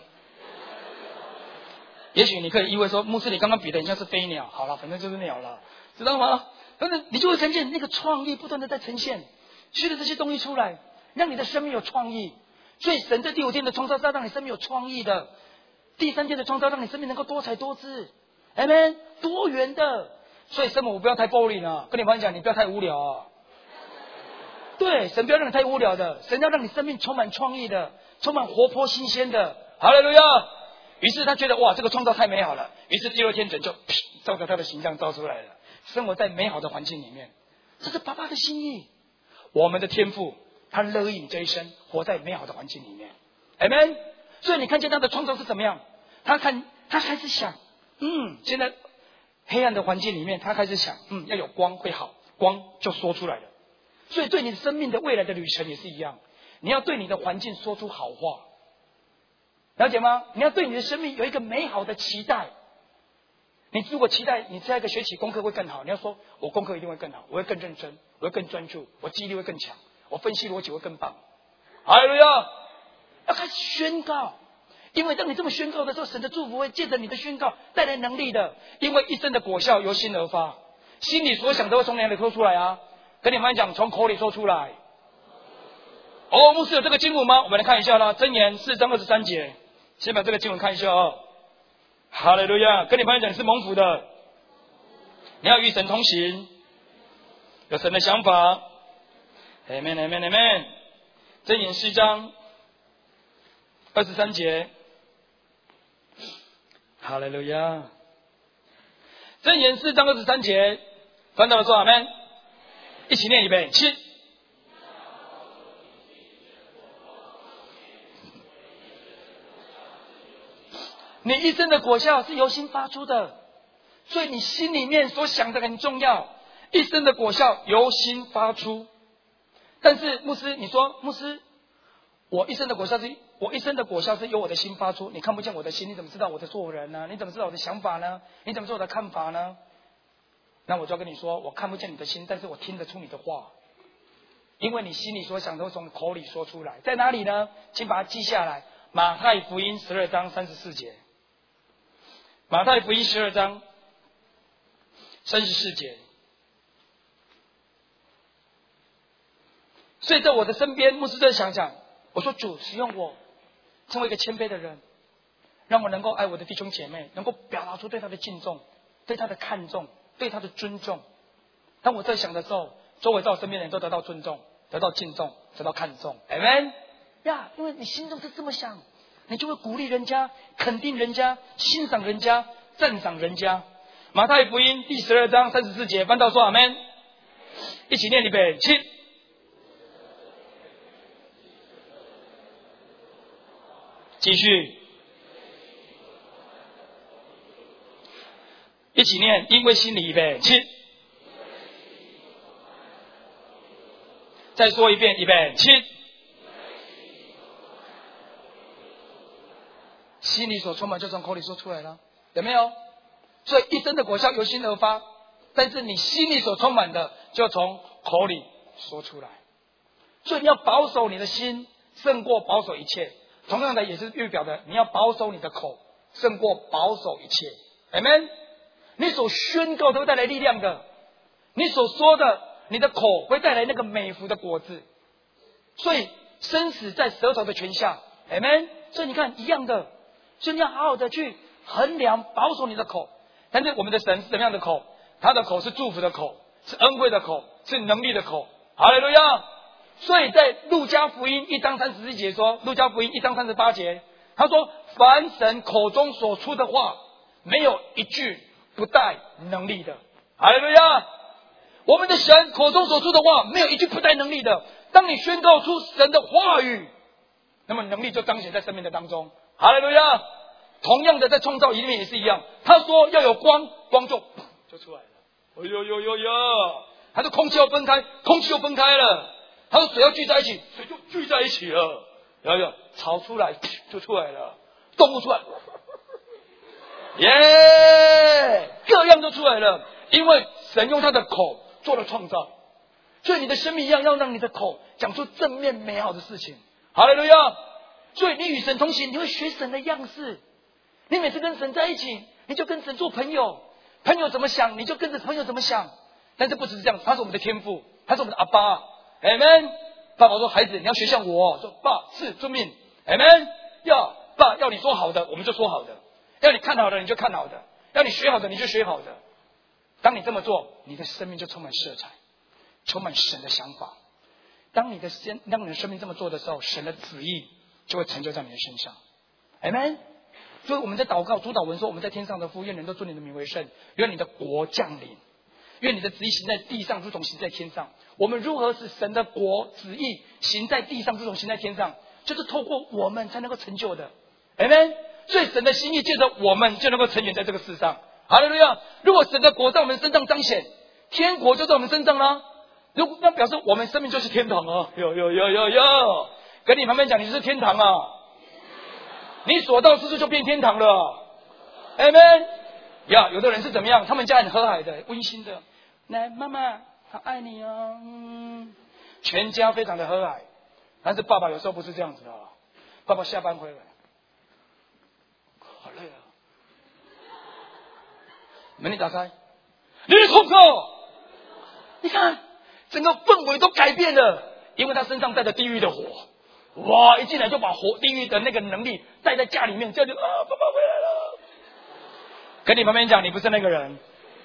也许你可以意味说，牧师你刚刚比的很像是飞鸟，好了，反正就是鸟了，知道吗？但是你就会看见那个创意不断的在呈现，学的这些东西出来，让你的生命有创意。所以神在第五天的创造是要让你生命有创意的，第三天的创造让你生命能够多彩多姿 ，Amen， 多元的。所以生活不要太 boring 啊，跟你朋友讲，你不要太无聊啊。对，神不要让你太无聊的，神要让你生命充满创意的，充满活泼新鲜的。哈利路亚。于是他觉得哇，这个创造太美好了。于是第二天整就照着他的形象造出来了，生活在美好的环境里面。这是爸爸的心意。我们的天父他乐意你这一生活在美好的环境里面。Amen。所以你看见他的创造是怎么样？他看他开始想，嗯，现在黑暗的环境里面，他开始想，嗯，要有光会好，光就说出来了。所以对你生命的未来的旅程也是一样，你要对你的环境说出好话，了解吗？你要对你的生命有一个美好的期待。你如果期待你下一个学期功课会更好，你要说我功课一定会更好，我会更认真，我会更专注，我记忆力会更强，我分析逻辑会更棒。哈利路亚！要开始宣告，因为当你这么宣告的时候，神的祝福会借着你的宣告带来能力的。因为一生的果效由心而发，心里所想都会从哪里说出来啊？跟你们讲，从口里说出来。哦，牧师有这个经文吗？我们来看一下啦，箴言四章二十三节，先把这个经文看一下哦。哈利路亚！跟你朋友讲，你是蒙福的，你要与神同行，有神的想法。Amen Amen Amen。箴言四章二十三节，哈利路亚！箴言四章二十三节，翻到了说阿们，一起念一遍，七。你一生的果效是由心发出的，所以你心里面所想的很重要。一生的果效由心发出。但是牧师，你说牧师，我一生的果效是我一生的果效是由我的心发出，你看不见我的心，你怎么知道我的做人呢？你怎么知道我的想法呢？你怎么知道我的看法呢？那我就要跟你说，我看不见你的心，但是我听得出你的话，因为你心里所想都从口里说出来。在哪里呢？请把它记下来。马太福音十二章三十四节。马太福音十二章三十四节。所以在我的身边，牧师在想想，我说主使用我，成为一个谦卑的人，让我能够爱我的弟兄姐妹，能够表达出对他的敬重，对他的看重，对他的尊重。当我在想的时候，周围在我身边的人都得到尊重，得到敬重，得到看重。Amen。呀，因为你心中是这么想，你就会鼓励人家，肯定人家，欣赏人家，赞赏人家。马太福音第十二章三十四节，翻到说阿们，一起念一遍，七。继续，一起念，因为心里预备，七。再说一遍，预备，七。心里所充满就从口里说出来了，有没有？所以一生的果效由心而发，但是你心里所充满的就从口里说出来。所以你要保守你的心，胜过保守一切。同样的也是预表的，你要保守你的口，胜过保守一切。Amen。你所宣告都会带来力量的，你所说的，你的口会带来那个美福的果子。所以生死在舌头的权下。Amen。所以你看一样的，所以你要好好的去衡量保守你的口。但是我们的神是怎么样的口？他的口是祝福的口，是恩惠的口，是能力的口。哈利路亚！所以在路加福音一章三十四节说，路加福音一章三十八节，他说：凡神口中所出的话，没有一句不带能力的。哈利路亚！我们的神口中所出的话，没有一句不带能力的。当你宣告出神的话语，那么能力就彰显在生命的当中。哈利路亚！同样的，在创造里面也是一样。他说要有光，光就就出来了。哎呦呦呦呦！他说空气要分开，空气就分开了。他说水要聚在一起，水就聚在一起了。然后草出来就出来了，动物出来，耶、yeah! 各样都出来了。因为神用他的口做了创造，所以你的生命一样要让你的口讲出正面美好的事情。哈利路亚！所以你与神同行，你会学神的样式。你每次跟神在一起，你就跟神做朋友，朋友怎么想，你就跟着朋友怎么想。但是不只是这样，他是我们的天父，他是我们的阿爸。Amen。爸爸说：“孩子，你要学像我。”说：“爸是遵命。” Amen。要爸要你说好的，我们就说好的；要你看好的，你就看好的；要你学好的，你就学好的。当你这么做，你的生命就充满色彩，充满神的想法。当你的生，当你的生命这么做的时候，神的旨意就会成就在你的身上。Amen。所以我们在祷告主祷文说：“我们在天上的父，愿人都尊你的名为圣，愿你的国降临。” 愿你的旨意行在地上，如同行在天上。我们如何使神的国旨意行在地上，如同行在天上？就是透过我们才能够成就的。Amen。所以神的心意借着我们就能够成全在这个世上。哈利路亚！如果神的国在我们身上彰显，天国就在我们身上了。如果那表示我们生命就是天堂啊！哟哟哟哟哟！跟你旁边讲，你是天堂啊！你所到之处就变天堂了。Amen。呀，有的人是怎么样？他们家很和蔼的、温馨的。来，妈妈，好爱你哦。嗯，全家非常的和蔼。但是爸爸有时候不是这样子的。爸爸下班回来，好累啊。门一打开，你的痛苦，你看整个氛围都改变了，因为他身上带着地狱的火。哇！一进来就把火地狱的那个能力带在家里面，这样就啊，爸爸回来了。跟你旁边讲，你不是那个人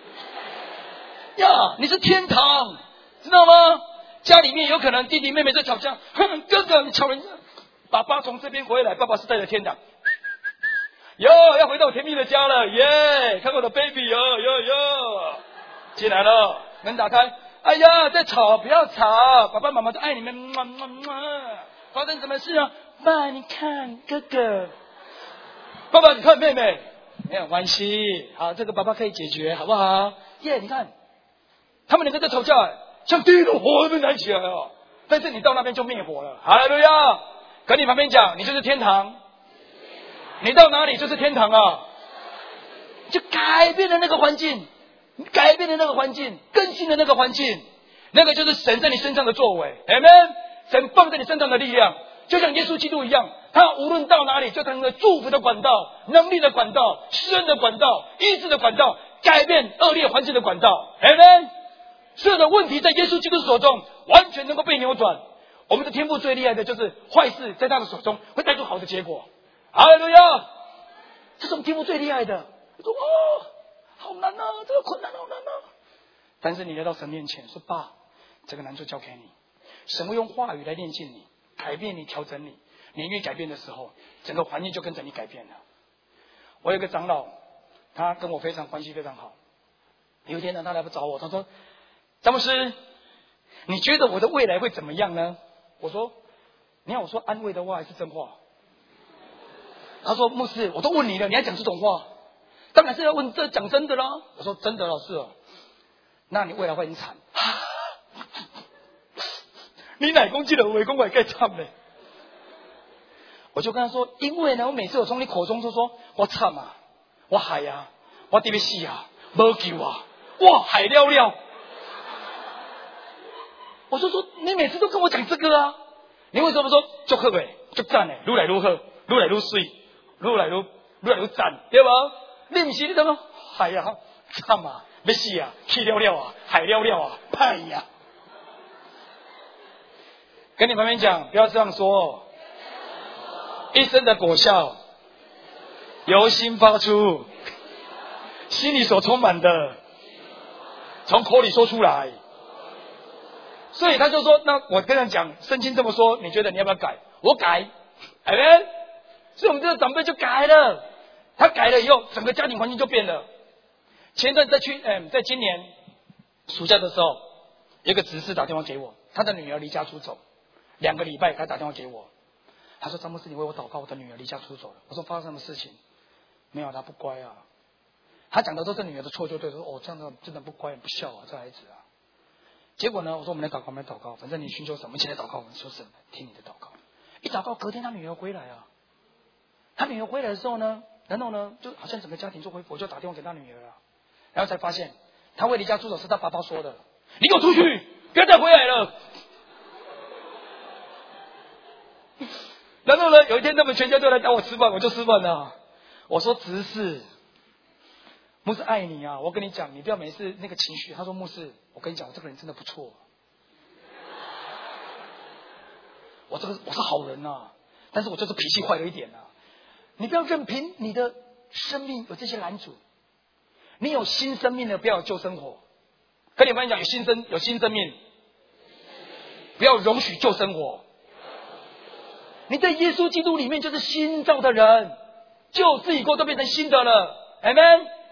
呀，你是天堂，知道吗？家里面有可能弟弟妹妹在吵架，哼，哥哥你吵人家，爸爸从这边回来，爸爸是带着天堂，哟，要回到我甜蜜的家了，耶！看我的 baby， 哟哟哟，进来了，门打开，哎呀，在吵，不要吵，爸爸妈妈都爱你们，么么么。发生什么事啊？爸，你看哥哥，爸爸你看妹妹，没有关系，好，这个爸爸可以解决，好不好？耶，你看，他们两个在吵架，像地狱的火被燃起来了，但是你到那边就灭火了，哈利路亚！跟你旁边讲，你就是天堂，你到哪里就是天堂啊！就改变了那个环境，改变了那个环境，更新了那个环境，那个就是神在你身上的作为 ，Amen。神放在你身上的力量，就像耶稣基督一样，他无论到哪里，就成为祝福的管道、能力的管道、施恩的管道、医治的管道、改变恶劣环境的管道。Amen。所有的问题在耶稣基督手中完全能够被扭转。我们的天父最厉害的就是坏事在他的手中会带出好的结果。哈利路亚！这是我们天父最厉害的。说哦，好难啊，这个困难好难啊。但是你来到神面前说：“爸，这个难处交给你。”神会用话语来炼净你，改变你，调整你。你愿意改变的时候，整个环境就跟着你改变了。我有一个长老，他跟我非常关系非常好。有一天呢，他来找我，他说：“詹牧师，你觉得我的未来会怎么样呢？”我说：“你要我说安慰的话还是真话？”他说：“牧师，我都问你了，你还讲这种话？当然是要问这讲真的啦。”我说：“真的，老师哦，那你未来会很惨。”你哪公记的围攻我该惨嘞？我就跟他说，因为呢，我每次我从你口中就说我惨啊，我海啊，我特别死啊，没救啊，哇，海了了。我就说你每次都跟我讲这个啊，你为什么说就好诶，就赞诶，愈来愈好，愈来愈水，愈来愈愈来愈赞，对吧？你不是你怎么海啊，惨啊，要死啊，气了了啊，海了了啊，派呀。跟你旁边讲，不要这样说。一生的果效由心发出，心里所充满的从口里说出来。所以他就说，那我跟他讲，圣经这么说，你觉得你要不要改？我改，哎呗。所以我们这个长辈就改了，他改了以后，整个家庭环境就变了。前一段在去，嗯，在今年暑假的时候，有个执事打电话给我，他的女儿离家出走。两个礼拜，他打电话给我，他说：“詹牧师，你为我祷告，我的女儿离家出走了。”我说：“发生什么事情？”没有，她不乖啊。他讲的都是女儿的错，就对，说：“哦，这样的真的不乖，不孝啊，这孩子啊。”结果呢，我说：“我们来祷告，我们来祷告，反正你寻求什么，我们一起来祷告，我们说神听你的祷告。”一祷告，隔天他女儿回来啊。他女儿回来的时候呢，然后呢，就好像整个家庭就恢复，我就打电话给他女儿了，然后才发现，他会离家出走是他爸爸说的：“你给我出去，不要再回来了。”然后呢，有一天他们全家都来找我吃饭，我就吃饭了。我说：“执事，牧师爱你啊！我跟你讲，你不要每次那个情绪。”他说：“牧师，我跟你讲，我这个人真的不错，我这个我是好人啊，但是我就是脾气坏了一点啊。你不要任凭你的生命有这些拦阻，你有新生命的，不要有旧生活。跟你们讲，有新生有新生命，不要容许旧生活。”你在耶稣基督里面就是新造的人，旧事已过，都变成新的了。Amen。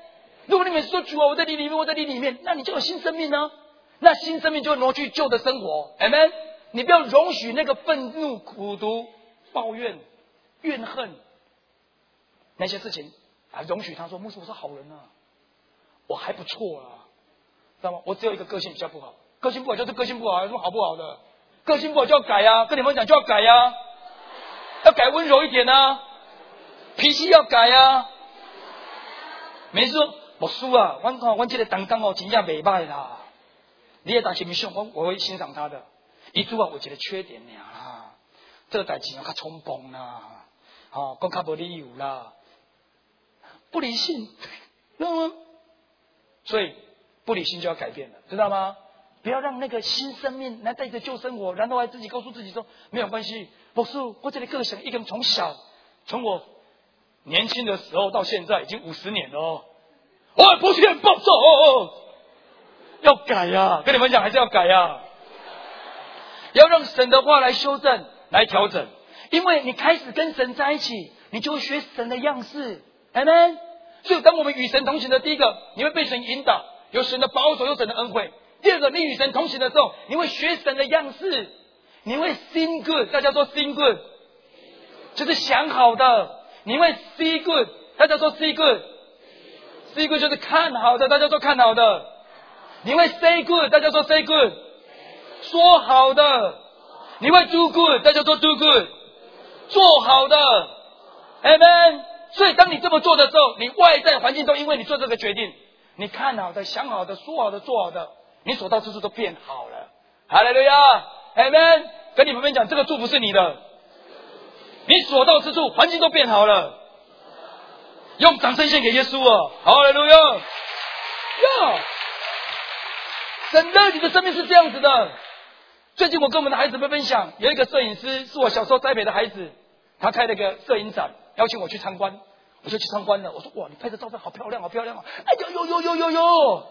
如果你每次说主啊，我在你里面，我在你里面，那你就有新生命呢。那新生命就会挪去旧的生活。Amen。你不要容许那个愤怒、苦毒、抱怨、怨恨那些事情啊，容许他说牧师，我是好人啊，我还不错啊，知道吗？我只有一个个性比较不好，个性不好就是个性不好，有什么好不好的？个性不好就要改啊，跟你们讲就要改啊，要改温柔一点啊，脾气要改啊。没事说牧师啊，我看我这个担当哦，真正袂歹啦。你也打心想，我我会欣赏他的。伊主要有一个缺点尔啦，这个代志较冲动啦，哦，讲较无理由啦，不理性，知道吗？所以不理性就要改变了，知道吗？不要让那个新生命来带着旧生活，然后还自己告诉自己说没有关系。牧师，我这个个性一个人从小，从我年轻的时候到现在已经五十年了哦，我不是很暴躁哦，要改呀、啊！跟你们讲还是要改呀、啊。要让神的话来修正、来调整，因为你开始跟神在一起，你就会学神的样式。Amen。所以，当我们与神同行的第一个，你会被神引导，有神的保守，有神的恩惠。第二个，你与神同行的时候，你会学神的样式，你会 think good， 大家说 think good， 就是想好的。你会 see good， 大家说 see good，see good 就是看好的，大家说看好的。你会 say good， 大家说 say good。说好的，你会 do good， 大家说 do good， 做好的 ，Amen。所以当你这么做的时候，你外在环境都因为你做这个决定，你看好的、想好的、说好的、做好的，你所到之处都变好了。哈利路亚 ，Amen。跟你们讲，这个祝福是你的，你所到之处环境都变好了。用掌声献给耶稣啊！哈利路亚，呀！神的你的生命是这样子的。最近我跟我们的孩子们分享，有一个摄影师是我小时候栽培的孩子，他开了一个摄影展，邀请我去参观，我就去参观了。我说哇，你拍的照片好漂亮，好漂亮啊！哎呦呦呦呦呦呦！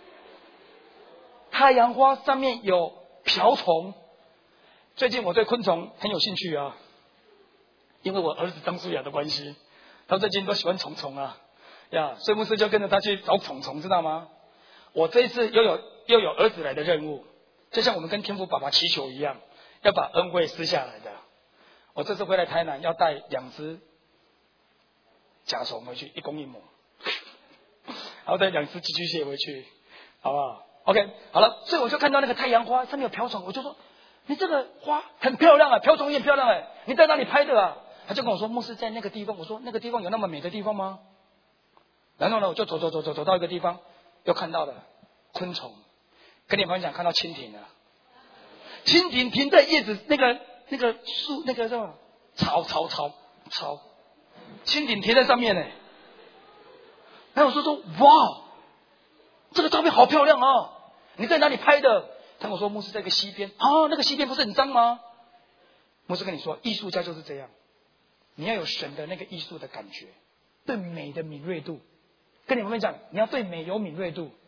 太阳花上面有瓢虫。最近我对昆虫很有兴趣啊，因为我儿子张舒雅的关系，他最近都喜欢虫虫啊，呀，所以牧师就跟着他去找虫虫，知道吗？我这一次又有又有儿子来的任务。就像我们跟天父爸爸祈求一样，要把恩惠撕下来的。我这次回来台南要带两只甲虫回去，一公一母，然后带两只寄居蟹回去，好不好 ？OK， 好了，所以我就看到那个太阳花上面有瓢虫，我就说：“你这个花很漂亮啊，瓢虫也漂亮哎，你在哪里拍的啊？”他就跟我说：“牧师在那个地方。”我说：“那个地方有那么美的地方吗？”然后呢，我就走走走走走到一个地方，又看到了昆虫。跟你们讲，看到蜻蜓了。蜻蜓停在叶子那个那个树那个什么草草草草，蜻蜓停在上面呢。然后我说说哇，这个照片好漂亮啊！你在哪里拍的？他跟我说牧师在一个溪边啊，那个溪边不是很脏吗？牧师跟你说，艺术家就是这样，你要有神的那个艺术的感觉，对美的敏锐度。跟你们讲，你要对美有敏锐度。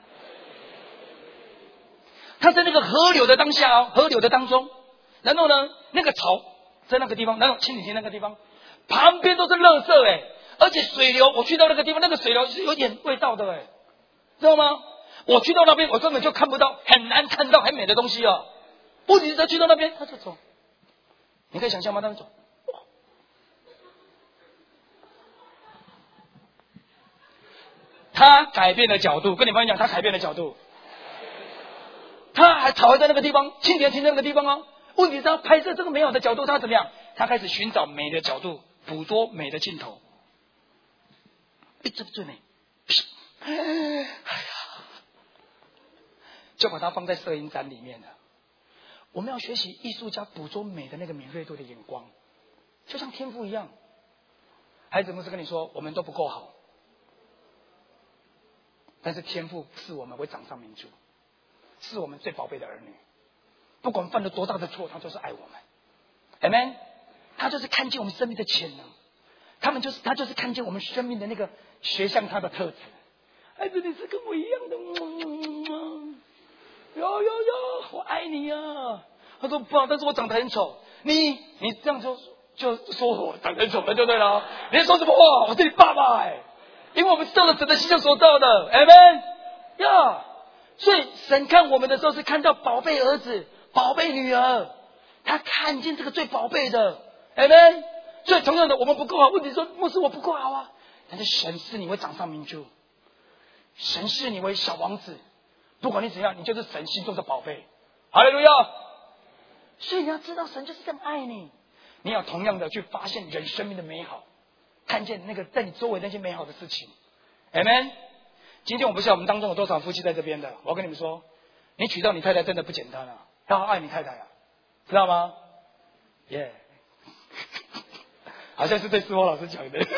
他在那个河流的当下哦，河流的当中，然后呢，那个草在那个地方，然后蜻蜓那个地方，旁边都是垃圾哎，而且水流，我去到那个地方，那个水流是有点味道的哎，知道吗？我去到那边，我根本就看不到，很难看到很美的东西哦。问题是他去到那边，他就走，你可以想象吗？他就走，他改变了角度，跟你们讲，他改变了角度。他还草还在那个地方，蜻蜓停在那个地方哦。问题是他拍摄这个美好的角度，他怎么样？他开始寻找美的角度，捕捉美的镜头。哎，这个最美，哎呀，就把它放在摄影展里面了。我们要学习艺术家捕捉美的那个敏锐度的眼光，就像天父一样。孩子们是跟你说，我们都不够好，但是天父是我们为掌上明珠。是我们最宝贝的儿女，不管犯了多大的错，他就是爱我们 ，Amen。他就是看见我们生命的潜能，他们就是他就是看见我们生命的那个学像他的特质。孩子，你是跟我一样的，有有有，我爱你啊！他说不，但是我长得很丑。你你这样就就说我长得很丑了，就对了。你在说什么话？我是你爸爸哎、欸， 因为我们是照着神的形象所造的 Amen 呀。所以神看我们的时候是看到宝贝儿子宝贝女儿，他看见这个最宝贝的 Amen。 所以同样的，我们不够好，问题说牧师我不够好啊，但是神视你为掌上明珠，神视你为小王子，不管你怎样，你就是神心中的宝贝。哈利路亚。所以你要知道神就是这么爱你，你要同样的去发现人生命的美好，看见那个在你周围那些美好的事情 Amen。 今天我不知道我们当中有多少夫妻在这边的，我要跟你们说，你娶到你太太真的不简单啊，要爱你太太啊，知道吗？耶、yeah 好像是对思波老师讲的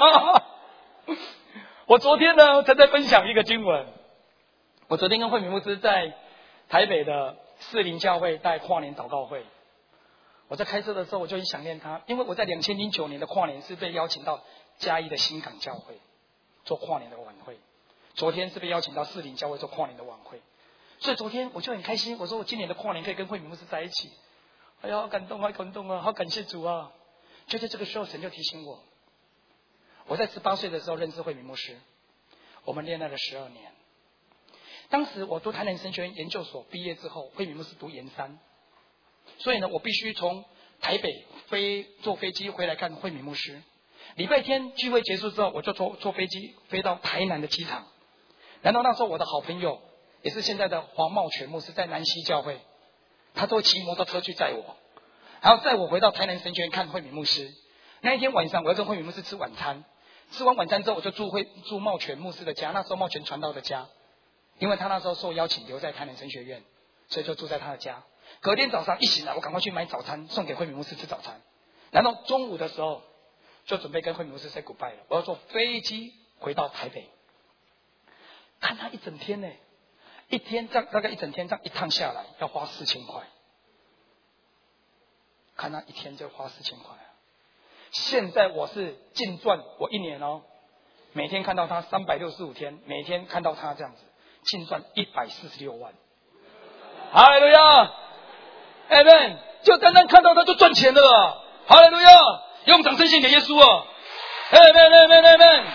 我昨天呢才在分享一个经文，我昨天跟慧敏牧师在台北的士林教会带跨年祷告会，我在开车的时候我就很想念他，因为我在二零零九年的跨年是被邀请到嘉义的新港教会做跨年的晚会，昨天是被邀请到士林教会做跨年的晚会，所以昨天我就很开心，我说我今年的跨年可以跟慧敏牧师在一起，哎呀好感动好感动啊，好感谢主啊。就在这个时候神就提醒我，我在十八岁的时候认识慧敏牧师，我们恋爱了十二年。当时我读台南神学院研究所毕业之后，慧敏牧师读研三，所以呢我必须从台北飞坐飞机回来看慧敏牧师。礼拜天聚会结束之后，我就坐坐飞机飞到台南的机场，然后那时候我的好朋友也是现在的黄茂全牧师在南西教会，他都会骑摩托车去载我，然后载我回到台南神学院看慧敏牧师。那一天晚上我要跟慧敏牧师吃晚餐，吃完晚餐之后我就住会住茂全牧师的家，那时候茂全传道的家，因为他那时候受邀请留在台南神学院，所以就住在他的家。隔天早上一醒来，我赶快去买早餐送给慧敏牧师吃早餐，然后中午的时候就准备跟慧敏牧师 say goodbye 了，我要坐飞机回到台北，看他一整天呢，一天这样大概一整天这样一趟下来要花四千块，看他一天就花四千块。现在我是净赚，我一年哦，每天看到他三百六十五天，每天看到他这样子，净赚一百四十六万。哈利路亚 ，Amen！ 就单单看到他就赚钱了啊！哈利路亚！用掌声献给耶稣啊 ！Amen，Amen，Amen！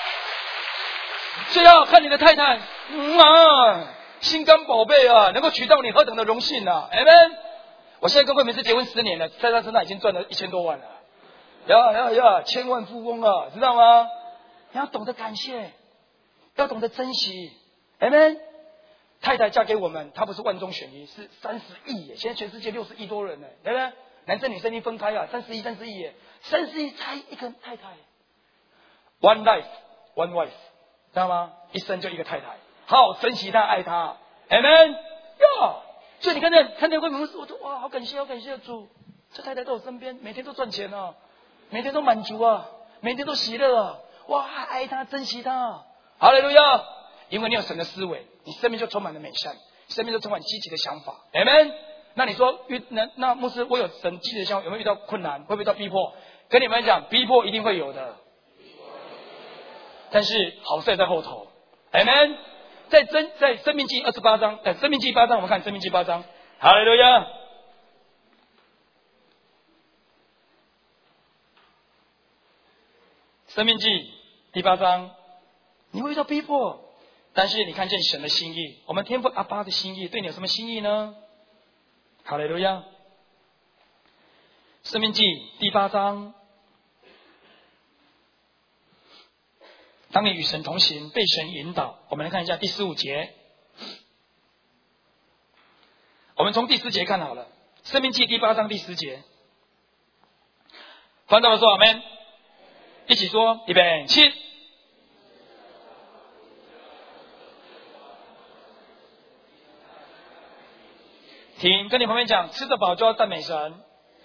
最好看你的太太，嗯啊，心肝宝贝啊，能够娶到你何等的荣幸啊 ！Amen！ 我现在跟慧敏是结婚十年了，在他身上已经赚了一千多万了。呀呀呀！千万富翁啊，知道吗？你要懂得感谢，要懂得珍惜 ，Amen。太太嫁给我们，她不是万中选一，是三十亿耶！现在全世界六十亿多人呢，对不对？男生女生一分开啊，三十亿、三十亿耶，三十亿才一个太太。One life, one wife， 知道吗？一生就一个太太，好好珍惜她，爱她 ，Amen。呀，所以你看见看见慧敏牧师，我说哇，好感谢，好感谢主，这太太在我身边，每天都赚钱啊。每天都满足啊，每天都喜乐啊，哇，爱他，珍惜他，哈利路亚！因为你有神的思维，你生命就充满了美善，生命就充满积极的想法 ，Amen。那你说遇那那牧师，我有神积极的想法，有没有遇到困难？会不会遇到逼迫？跟你们讲，逼迫一定会有的，但是好事在后头 ，Amen。在真在申命记二十八章，在申命记八章，我们看申命记八章，哈利路亚。申命记第八章，你会遇到逼迫，但是你看见神的心意，我们天父阿爸的心意，对你有什么心意呢？哈利路亚！申命记第八章，当你与神同行，被神引导，我们来看一下第十五节。我们从第十节看好了，申命记第八章第十节，翻到了说阿们。一起说，预备起！停，跟你旁边讲，吃得饱就要赞美神。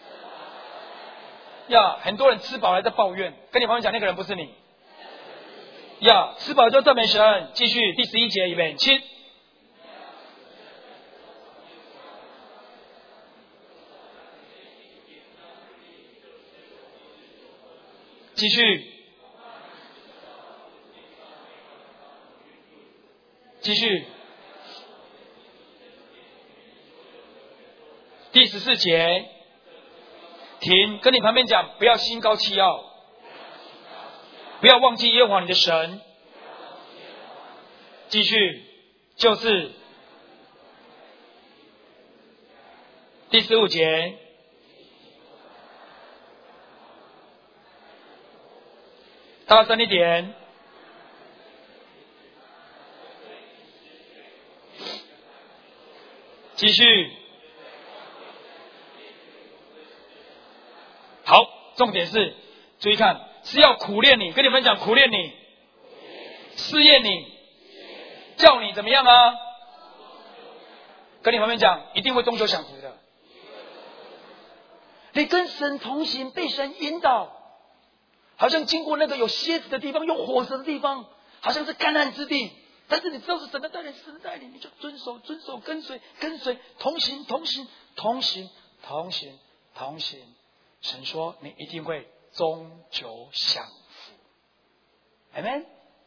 呀，很多人吃饱还在抱怨，跟你旁边讲，那个人不是你。呀，吃饱就要赞美神。继续，第十一节，预备起！继续，继续。第十四节，停，跟你旁边讲，不要心高气傲，不要忘记耶和华你的神， 继续，就是第十五节。大声一点。继续。好，重点是，注意看，是要苦练你，跟你们讲苦练你，试验你，叫你怎么样啊？跟你们讲，一定会终究享福的。你跟神同行，被神引导，好像经过那个有蝎子的地方，有火蛇的地方，好像是干旱之地。但是你知道是神的带领，神的带领，你就遵守、遵守、跟随、跟随，同行、同行、同行、同行、同行。神说，你一定会终究享福。Amen。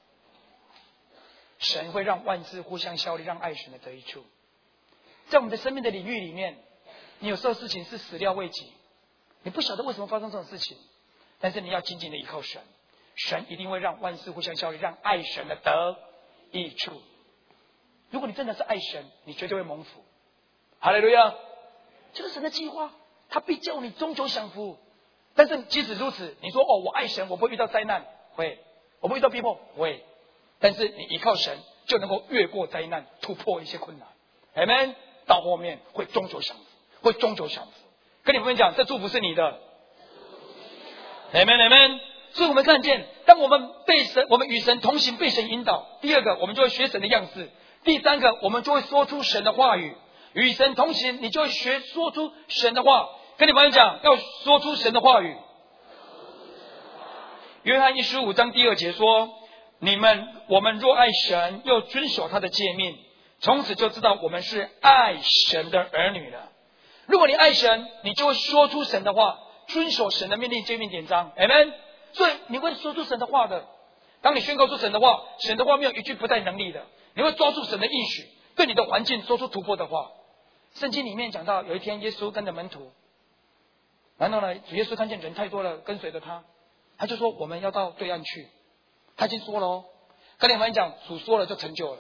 神会让万事互相效力，让爱神的得益处。在我们的生命的领域里面，你有时候事情是始料未及，你不晓得为什么发生这种事情，但是你要紧紧的依靠神，神一定会让万事互相效力，让爱神的得益处。如果你真的是爱神，你绝对会蒙福。哈利路亚！这是神的计划，他必叫你终究享福。但是即使如此，你说哦，我爱神，我不会遇到灾难，会；我不会遇到逼迫，会。但是你依靠神，就能够越过灾难，突破一些困难。Amen。到后面会终究享福，会终究享福。跟你们讲，这祝福是你的。Amen Amen。所以我们看见，当我们被神，我们与神同行，被神引导。第二个，我们就会学神的样式；第三个，我们就会说出神的话语。与神同行，你就会学说出神的话。跟你们讲，要说出神的话语。约翰一书五章第二节说：“你们，我们若爱神，又遵守他的诫命，从此就知道我们是爱神的儿女了。”如果你爱神，你就会说出神的话，遵守神的命令、诫命、典章。Amen。所以你会说出神的话的。当你宣告出神的话，神的话没有一句不带能力的。你会抓住神的应许，对你的环境说出突破的话。圣经里面讲到，有一天耶稣跟着门徒，然后呢，主耶稣看见人太多了，跟随着他，他就说我们要到对岸去。他已经说了哦，跟你们讲，主说了就成就了。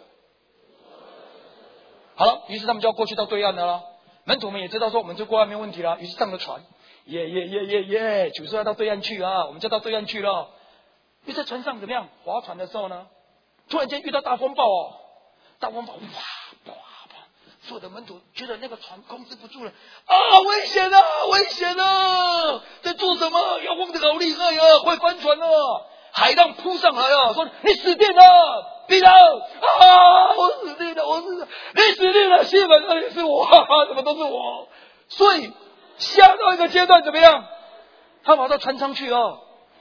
好了，于是他们就要过去到对岸的了。门徒们也知道说我们就过岸没问题了，于是上了船。耶耶耶耶耶！主说要到对岸去啊，我们就到对岸去了。因为在船上怎么样划船的时候呢，突然间遇到大风暴哦，大风暴哇哇哇！所有的门徒觉得那个船控制不住了啊，危险啊，危险啊！在做什么？要风的好厉害啊，会翻船啊！海浪扑上来啊，说你死定了，彼得啊，我死定了，我死定了，你死定了，西门，那里是我，哈哈，怎么都是我？所以下到一个阶段怎么样？他跑到船舱去哦。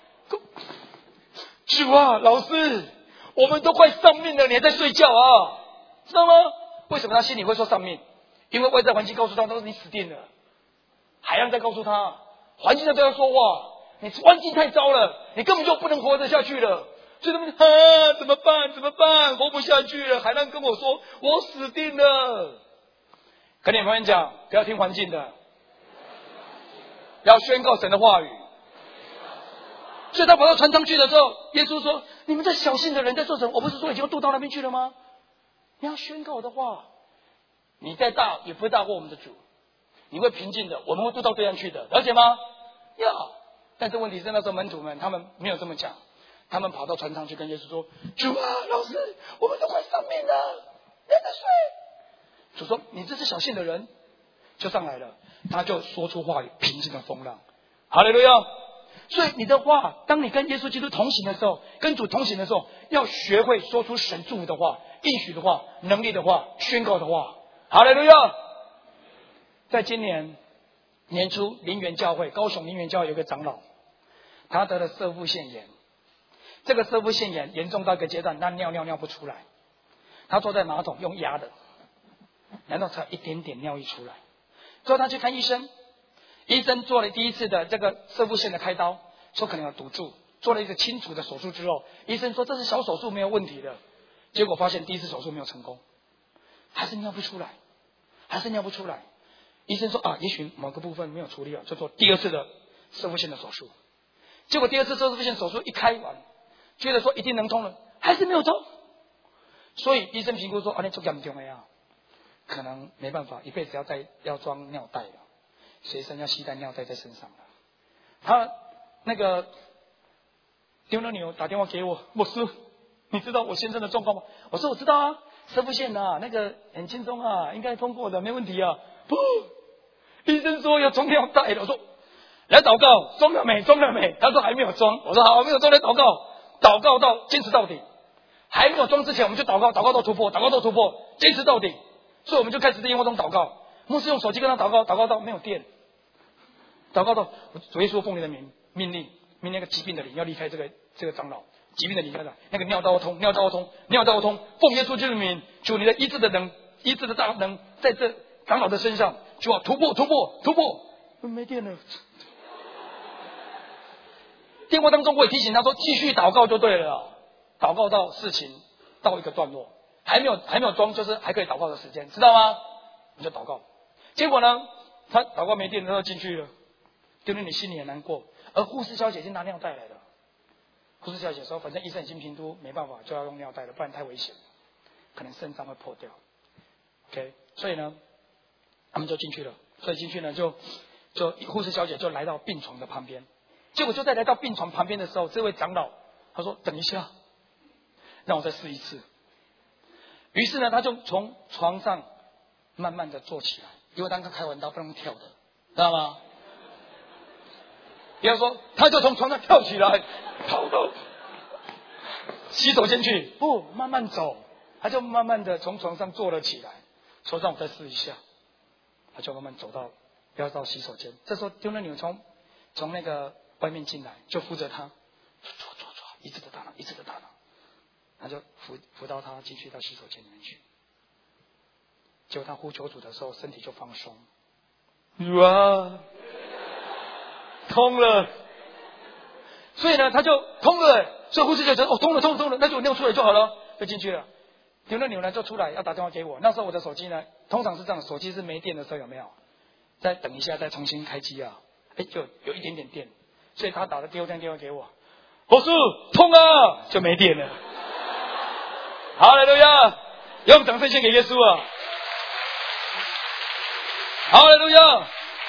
主啊，老师，我们都快丧命了，你还在睡觉啊？知道吗？为什么他心里会说丧命？因为外在环境告诉他，都是你死定了。海洋在告诉他，环境在对他说话，你环境太糟了，你根本就不能活得下去了。所以他们啊，怎么办？怎么办？活不下去了。海浪跟我说，我死定了。跟你们讲，不要听环境的，要宣告神的话语。所以他跑到船舱去的时候，耶稣说：“你们这小信的人在做什么？我不是说已经渡到那边去了吗？你要宣告我的话，你再大也不会大过我们的主，你会平静的，我们会渡到对岸去的，了解吗？要。但是问题是那时候门徒们他们没有这么讲，他们跑到船舱去跟耶稣说：主啊，老师，我们都快丧命了，你还在睡？主说：你这是小信的人，就上来了，他就说出话语，平静的风浪。哈利路亚！所以你的话，当你跟耶稣基督同行的时候，跟主同行的时候，要学会说出神祝福的话、应许的话、能力的话、宣告的话。哈利路亚！在今年年初，林园教会高雄林园教会有个长老，他得了射腹腺炎。这个射腹腺炎严重到一个阶段，他尿尿尿不出来，他坐在马桶用压的，然后才一点点尿一出来。之后他去看医生。医生做了第一次的这个射腹腺的开刀，说可能有堵住，做了一个清除的手术之后，医生说这是小手术没有问题的，结果发现第一次手术没有成功，还是尿不出来，还是尿不出来。医生说啊，也许某个部分没有处理好，就做第二次的射腹腺的手术。结果第二次射腹腺手术一开完，觉得说一定能通了，还是没有通。 所以医生评估说，啊，你这严重的呀，可能没办法，一辈子要带要装尿袋了，随身要携带尿袋在身上了。他那个丢了牛打电话给我，牧师，你知道我先生的状况吗？我说我知道啊，射不线啊，那个很轻松啊，应该通过的，没问题啊。不，医生说要装尿袋了。我说来祷告，装了没？装了没？他说还没有装。我说好，没有装来祷告，祷告到坚持到底。还没有装之前，我们就祷告，祷告到突破，祷告到突破，坚持到底。所以我们就开始在电话中祷告。牧师用手机跟他祷告，祷告到没有电，祷告到主耶稣奉你的名命令，命令那个疾病的灵要离开这个这个长老，疾病的灵开了，那个尿道通，尿道通，尿道通，奉耶稣基督的名，主你的医治的能，医治的大能在这长老的身上，就要突破，突破，突破。没电了。电话当中我也提醒他说，继续祷告就对了。祷告到事情到一个段落，还没有还没有装，就是还可以祷告的时间，知道吗？你就祷告。结果呢，他祷告没电，他就进去了，丢了你心里也难过。而护士小姐已经拿尿袋来了。护士小姐说，反正医生已经评估没办法，就要用尿袋了，不然太危险了，可能肾脏会破掉。OK， 所以呢，他们就进去了。所以进去呢，就就护士小姐就来到病床的旁边。结果就在来到病床旁边的时候，这位长老他说：“等一下，让我再试一次。”于是呢，他就从床上慢慢的坐起来，因为当他开完刀不能跳的，知道吗？比方说，他就从床上跳起来，跑到洗手间去，不，慢慢走，他就慢慢的从床上坐了起来，说：“让我再试一下。”他就慢慢走到，要到洗手间。这时候丢了女从从那个外面进来，就扶着他，唰唰唰，一直的大脑，一直的大脑，他就扶扶到他进去到洗手间里面去。结果他呼求主的时候，身体就放松，哇，通了。所以呢，他就通了，所以护士就觉得哦，通了，通了，通了，那就尿出来就好了，就进去了。丢了牛呢就出来要打电话给我，那时候我的手机呢，通常是这样，手机是没电的时候有没有？再等一下再重新开机啊，哎，就有一点点电，所以他打了第二通电话给我，博士通啊，就没电了。哈利路亚，让我们掌声献给耶稣啊！哈利路亚。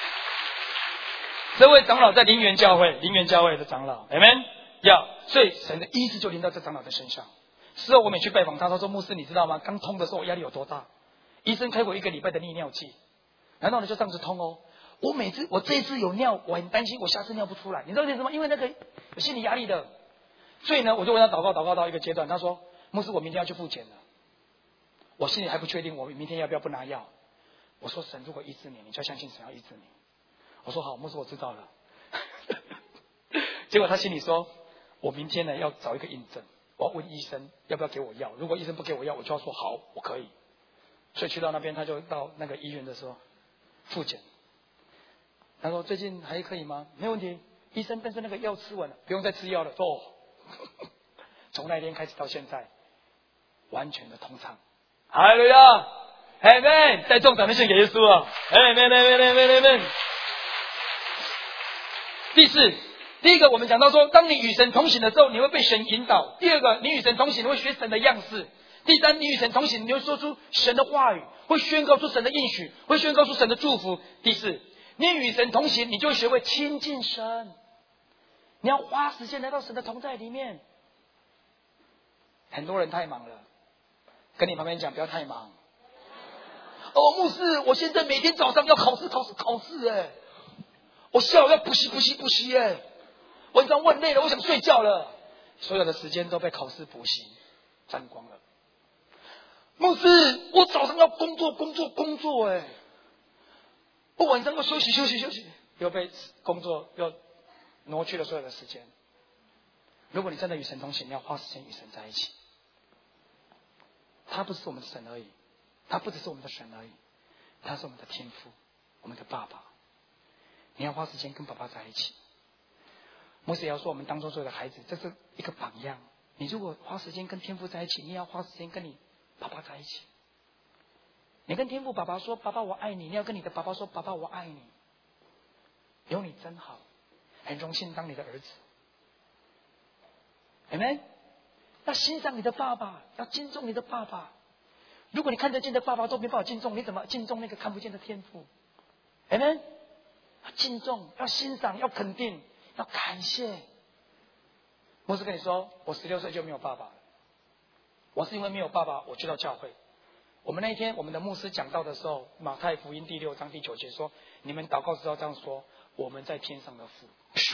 这位长老在林园教会，林园教会的长老 ，Amen。要，所以神的医治就临到这长老的身上。事后我每去拜访他，他说：“牧师，你知道吗？刚通的时候我压力有多大？医生开我一个礼拜的利尿剂，然后呢就这样子通哦。我每次我这一次有尿，我很担心我下次尿不出来，你知道为什么？因为那个有心理压力的。所以呢，我就为他祷告，祷告到一个阶段，他说：牧师，我明天要去复检了，我心里还不确定，我明天要不要不拿药？我说神如果医治你，你就相信神要医治你。我说好，牧师我知道了。结果他心里说，我明天呢要找一个印证。”我要问医生要不要给我药，如果医生不给我药，我就要说好，我可以。所以去到那边，他就到那个医院的时候复检。他说最近还可以吗？没问题。医生，但是那个药吃完了，不用再吃药了。哦，从那天开始到现在，完全的通畅。哈利路亚，阿门！再众掌声献给耶稣啊！阿门，阿门，阿门，阿门。第四。第一个，我们讲到说，当你与神同行的时候，你会被神引导；第二个，你与神同行，你会学神的样式；第三，你与神同行，你会说出神的话语，会宣告出神的应许，会宣告出神的祝福；第四，你与神同行，你就会学会亲近神。你要花时间来到神的同在里面。很多人太忙了，跟你旁边讲不要太忙。哦，牧师，我现在每天早上要考试，考试，考试，哎，我下午要补习，补习，补习，哎。晚上我很累了，我想睡觉了，所有的时间都被考试补习占光了。牧师，我早上要工作工作工作，哎，我晚上要休息休息休息，又被工作又挪去了所有的时间。如果你真的与神同行，你要花时间与神在一起。他不是我们的神而已，他不只是我们的神而已，他是我们的天父，我们的爸爸。你要花时间跟爸爸在一起。牧师也要说我们当中所有的孩子，这是一个榜样。你如果花时间跟天父在一起，你也要花时间跟你爸爸在一起。你跟天父爸爸说：“爸爸，我爱你。”你要跟你的爸爸说：“爸爸，我爱你。”有你真好，很荣幸当你的儿子。Amen。 要欣赏你的爸爸，要敬重你的爸爸。如果你看得见的爸爸都没办法敬重，你怎么敬重那个看不见的天父？ Amen。要敬重，要欣赏，要肯定，要感谢。牧师跟你说，我十六岁就没有爸爸了。我是因为没有爸爸，我去到教会。我们那一天，我们的牧师讲道的时候，马太福音第六章第九节说：“你们祷告时要这样说，我们在天上的父。”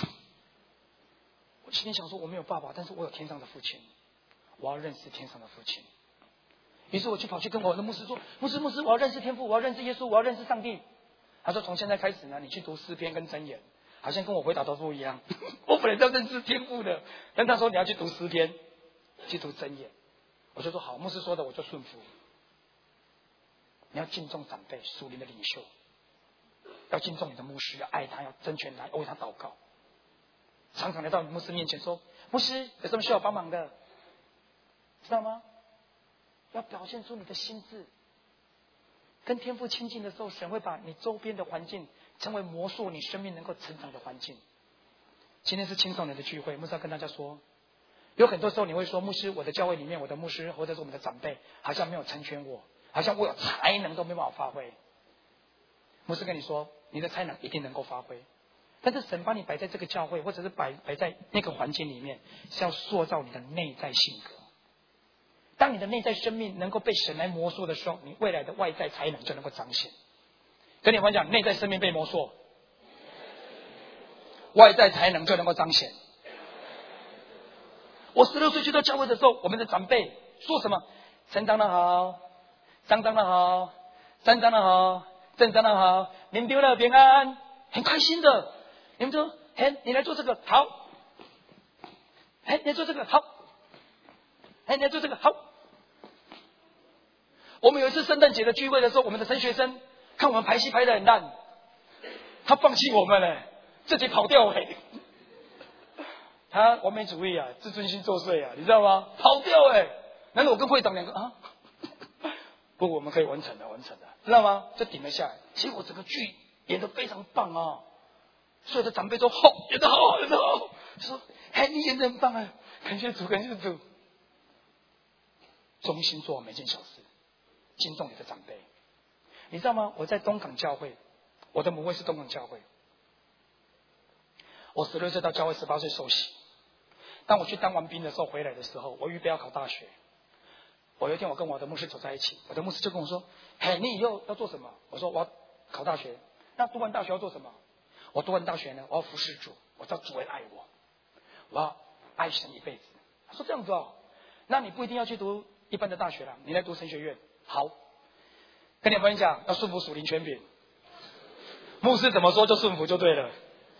我今天想说，我没有爸爸，但是我有天上的父亲，我要认识天上的父亲。于是我去跑去跟我的牧师说：“牧师，牧师，我要认识天父，我要认识耶稣，我要认识上帝。”他说：“从现在开始呢，你去读诗篇跟箴言。”好像跟我回答都不一样。我本来是要认识天父的，但他说你要去读诗篇，去读箴言。我就说好，牧师说的我就顺服。你要敬重长辈，属灵的领袖，要敬重你的牧师，要爱他，要争权来为他祷告。常常来到牧师面前说：“牧师有什么需要帮忙的？”知道吗？要表现出你的心智。跟天父亲近的时候，神会把你周边的环境成为磨塑你生命能够成长的环境。今天是青少年的聚会，牧师要跟大家说，有很多时候你会说，牧师，我的教会里面我的牧师或者是我们的长辈好像没有成全我，好像我有才能都没办法发挥。牧师跟你说，你的才能一定能够发挥，但是神把你摆在这个教会或者是摆摆在那个环境里面，是要塑造你的内在性格。当你的内在生命能够被神来磨塑的时候，你未来的外在才能就能够彰显。跟你们讲，内在生命被磨塑，外在才能就能够彰显。我十六岁去到教会的时候，我们的长辈说什么？成长的好，长长的好，站长的好，正长的好，您丢了平安，很开心的。你们说，嘿，你来做这个好，嘿，你来做这个好，嘿，你来做这个好。我们有一次圣诞节的聚会的时候，我们的神学生看我们排戏排得很烂，他放弃我们了，自己跑掉了。他完美主义啊，自尊心作祟啊，你知道吗？跑掉哎！难道我跟会长两个啊？不，我们可以完成的，完成的，知道吗？就顶了下来。结果整个剧演得非常棒啊！所有的长辈都好，演得好，演得好。就说：“哎，你演得很棒啊！感谢主，感谢主。”忠心做每件小事，敬重你的长辈。你知道吗？我在东港教会，我的母会是东港教会。我十六岁到教会，十八岁受洗。当我去当完兵的时候，回来的时候，我预备要考大学。我有一天我跟我的牧师走在一起，我的牧师就跟我说：“嘿，你以后要做什么？”我说：“我要考大学。”那读完大学要做什么？我读完大学呢，我要服侍主，我叫主会爱我，我要爱神一辈子。他说：“这样子哦，那你不一定要去读一般的大学了，你来读神学院。”好，跟你们讲，要顺服属灵权柄，牧师怎么说就顺服就对了。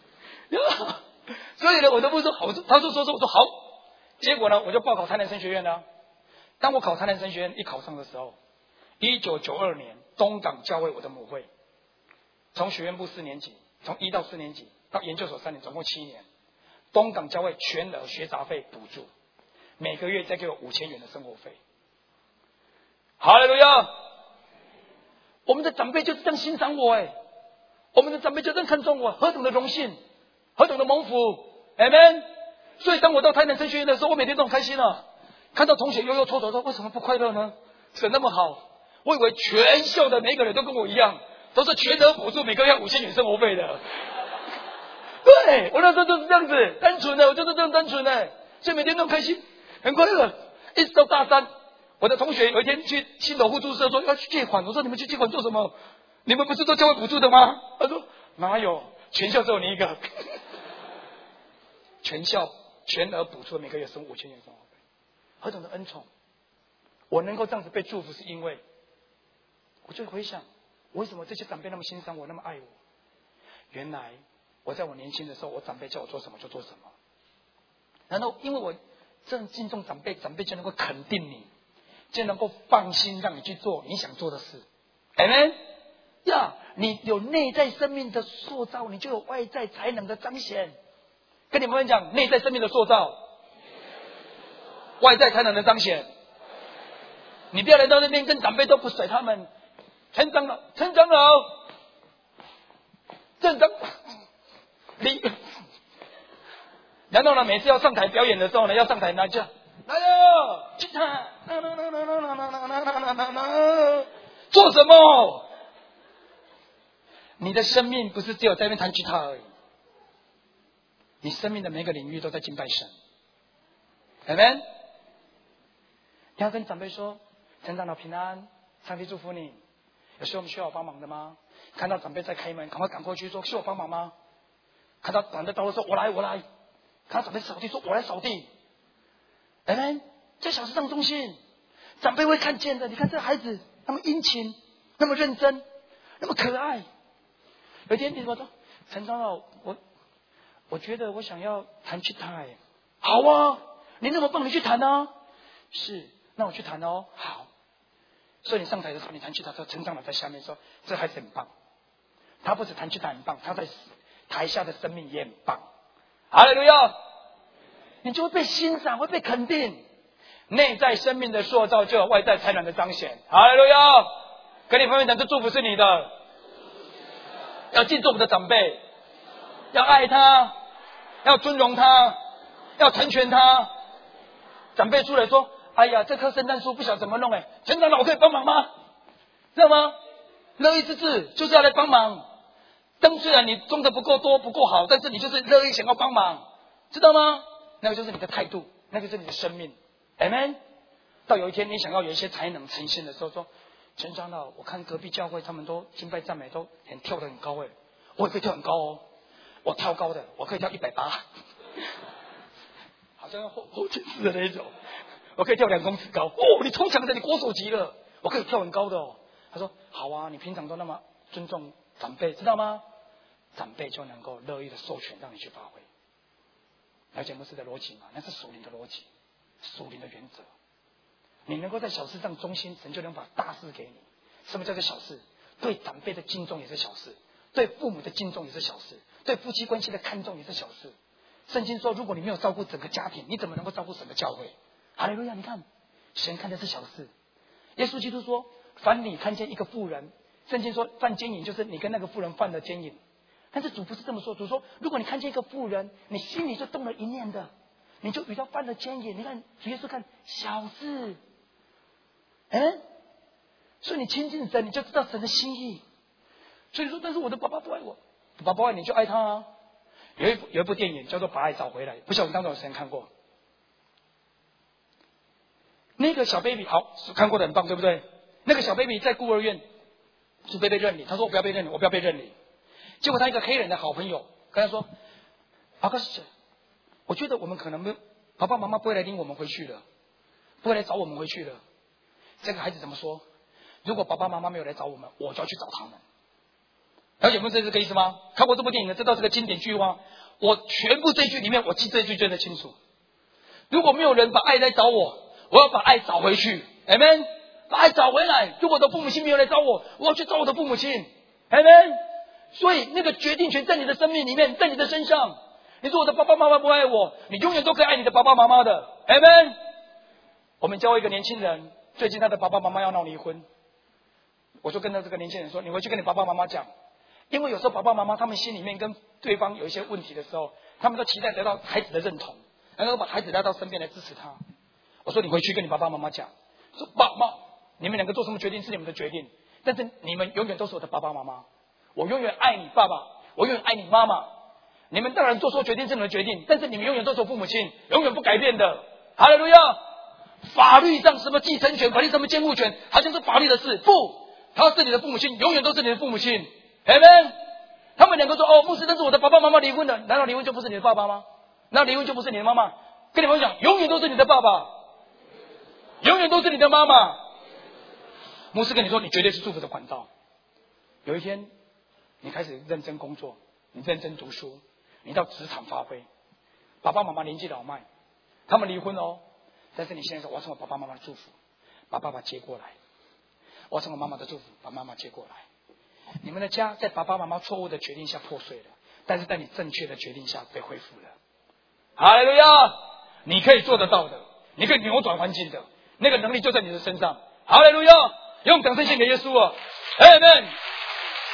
所以呢，我的牧师好，他就说说，我说好。结果呢，我就报考台南神学院了。当我考台南神学院一考上的时候，一九九二年东港教会我的母会，从学院部四年级，从一到四年级到研究所三年，总共七年。东港教会全额学杂费补助，每个月再给我五千元的生活费。哈利路亚！我们的长辈就是这样欣赏我哎，我们的长辈就这样看重我，何等的荣幸，何等的蒙福 ，Amen。所以当我到台南神学院的时候，我每天都很开心啊。看到同学忧忧愁愁说，为什么不快乐呢？神那么好，我以为全校的每个人都跟我一样，都是全额补助，每个月五千元生活费的。对，我那时候就是这样子，单纯的，我就是这样单纯的，所以每天都很开心，很快乐。一直到大三，我的同学有一天去新楼互助社说要去借款，我说你们去借款做什么？你们不是都教会补助的吗？他说哪有，全校只有你一个。全校全额补助，每个月生五千元生活费，何等的恩宠！我能够这样子被祝福，是因为我就回想，为什么这些长辈那么欣赏我，那么爱我？原来我在我年轻的时候，我长辈叫我做什么就做什么。然后因为我这样敬重长辈，长辈就能够肯定你，就能够放心让你去做你想做的事。Amen。呀，你有内在生命的塑造，你就有外在才能的彰显。跟你们讲，内在生命的塑造，外在才能的彰显。你不要来到那边跟长辈都不甩他们，陈长老、陈长老、镇长，你，然后呢，每次要上台表演的时候呢，要上台拿下， 来了，去谈，做什么？你的生命不是只有在那边弹吉他而已，你生命的每个领域都在敬拜神。Amen。你要跟长辈说，成长到平安，上帝祝福你。有时候我们需要我帮忙的吗？看到长辈在开门，赶快赶过去说，需要我帮忙吗？看到长辈到了说，我来我来。看到长辈扫地说，我来扫地。Amen。在小事上忠心，长辈会看见的。你看这孩子那么殷勤，那么认真，那么可爱。有一天你说，陈长老，我我觉得我想要弹吉他，哎，好啊，你那么棒，你去弹啊。是，那我去弹哦。好。所以你上台的时候，你弹吉他的时候，陈长老在下面说，这孩子很棒。他不止弹吉他很棒，他在台下的生命也很棒。哈利路亚！你就会被欣赏，会被肯定。内在生命的塑造，就有外在才能的彰显。哈利路亚！跟你朋友讲，这祝福是你的。要敬重我们的长辈，要爱他，要尊荣他，要成全他。长辈出来说，哎呀，这棵圣诞树不晓得怎么弄，哎，陈长老可以帮忙吗？知道吗？乐意之至就是要来帮忙。灯虽然你种的不够多不够好，但是你就是乐意想要帮忙，知道吗？那个就是你的态度，那个就是你的生命。 Amen。 到有一天你想要有一些才能呈现的时候，说陈长老，我看隔壁教会他们都敬拜赞美都很跳得很高，哎，我也可以跳很高哦，我跳高的，我可以跳一百八，好像后后前式的那一种，我可以跳两公尺高哦，你超强的，你国手级了，我可以跳很高的哦。他说好啊，你平常都那么尊重长辈，知道吗？长辈就能够乐意的授权让你去发挥。了解牧师的逻辑吗？那是属灵的逻辑，属灵的原则。你能够在小事上忠心，神就能把大事给你。什么叫做小事？对长辈的敬重也是小事，对父母的敬重也是小事，对夫妻关系的看重也是小事。圣经说，如果你没有照顾整个家庭，你怎么能够照顾整个教会？哈利路亚！你看，神看的是小事。耶稣基督说，凡你看见一个妇人，圣经说犯奸淫就是你跟那个妇人犯了奸淫。但是主不是这么说，主说如果你看见一个妇人，你心里就动了一念的，你就与他犯了奸淫。你看主耶稣看小事，嗯，所以你亲近神，你就知道神的心意。所以说，但是我的爸爸不爱我，爸爸不爱你就爱他啊。有一部有一部电影叫做《把爱找回来》，不晓得我们当中有谁看过？那个小 baby 好看过的很棒，对不对？那个小 baby 在孤儿院，主被被认领，他说我不要被认领，我不要被认领。结果他一个黑人的好朋友跟他说：“阿克斯，我觉得我们可能没爸爸妈妈不会来领我们回去了，不会来找我们回去了。”这个孩子怎么说？如果爸爸妈妈没有来找我们，我就要去找他们。了解不是这个意思吗？看过这部电影的知道这个经典句话，我全部这句里面我记这一句记得清楚。如果没有人把爱来找我，我要把爱找回去 ，Amen， 把爱找回来。如果我的父母亲没有来找我，我要去找我的父母亲 ，Amen。所以那个决定权在你的生命里面，在你的身上。你说我的爸爸妈妈不爱我，你永远都可以爱你的爸爸妈妈的 ，Amen。我们教会一个年轻人，最近他的爸爸妈妈要闹离婚，我就跟他这个年轻人说，你回去跟你爸爸妈妈讲。因为有时候爸爸妈妈他们心里面跟对方有一些问题的时候，他们都期待得到孩子的认同，然后把孩子拉到身边来支持他。我说你回去跟你爸爸妈妈讲，说爸妈，你们两个做什么决定是你们的决定，但是你们永远都是我的爸爸妈妈，我永远爱你爸爸，我永远爱你妈妈。你们当然做错决定是你们的决定，但是你们永远都是我父母亲，永远不改变的。哈利路亚！法律上什么继承权，法律什么监护权，好像是法律的事，不，他是你的父母亲，永远都是你的父母亲。Amen。他们两个说：“哦，牧师，但是我的爸爸妈妈离婚了，难道离婚就不是你的爸爸吗？难道离婚就不是你的妈妈？”跟你们讲，永远都是你的爸爸，永远都是你的妈妈。牧师跟你说，你绝对是祝福的管道。有一天，你开始认真工作，你认真读书，你到职场发挥。爸爸妈妈年纪老迈，他们离婚哦，但是你现在说，我要成为爸爸妈妈的祝福，把爸爸接过来；我要成为妈妈的祝福，把妈妈接过来。你们的家在爸爸妈妈错误的决定下破碎了，但是在你正确的决定下被恢复了。哈利路亚！你可以做得到的，你可以扭转环境的，那个能力就在你的身上。哈利路亚！用掌声献给耶稣啊！阿们！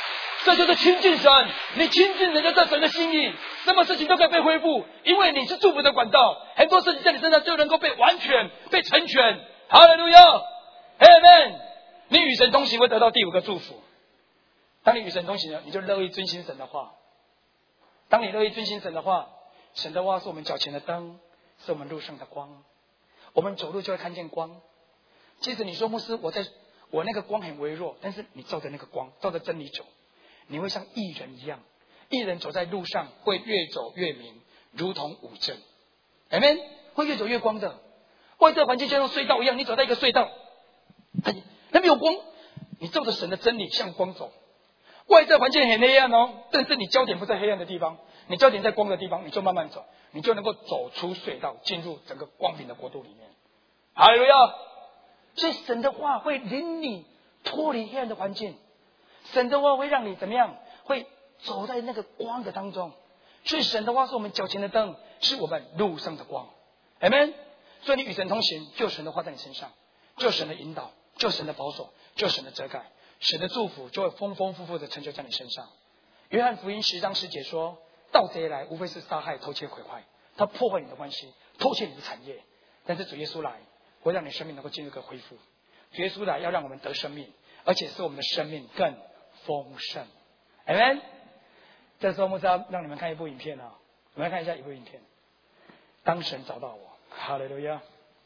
这就是亲近神。你亲近人，就在神的心意，什么事情都可以被恢复，因为你是祝福的管道，很多事情在你身上就能够被完全被成全。哈利路亚，阿们。你与神同行会得到第五个祝福。当你与神同行了，你就乐意遵行神的话。当你乐意遵行神的话，神的话是我们脚前的灯，是我们路上的光。我们走路就会看见光。即使你说牧师，我在我那个光很微弱，但是你照着那个光，照着真理走，你会像义人一样。义人走在路上会越走越明，如同五针。阿们，会越走越光的。外在环境就像隧道一样，你走在一个隧道，那边有光，你照着神的真理向光走。外在环境很黑暗哦，但是你焦点不在黑暗的地方，你焦点在光的地方，你就慢慢走，你就能够走出隧道，进入整个光明的国度里面。哈利路亚！所以神的话会领你脱离黑暗的环境，神的话会让你怎么样？会走在那个光的当中。所以神的话是我们脚前的灯，是我们路上的光。阿们。所以你与神同行，就有神的话在你身上，就有神的引导，就有神的保守，就有神的遮盖，神的祝福就会丰丰富富的成就在你身上。约翰福音十章十节说，盗贼来无非是杀害、偷窃、毁坏，他破坏你的关系，偷窃你的产业。但是主耶稣来会让你生命能够进入一个恢复，主耶稣来要让我们得生命，而且是我们的生命更丰盛。阿们。这时候牧师要让你们看一部影片啊，我们来看一下一部影片。当神找到我，哈利路亚。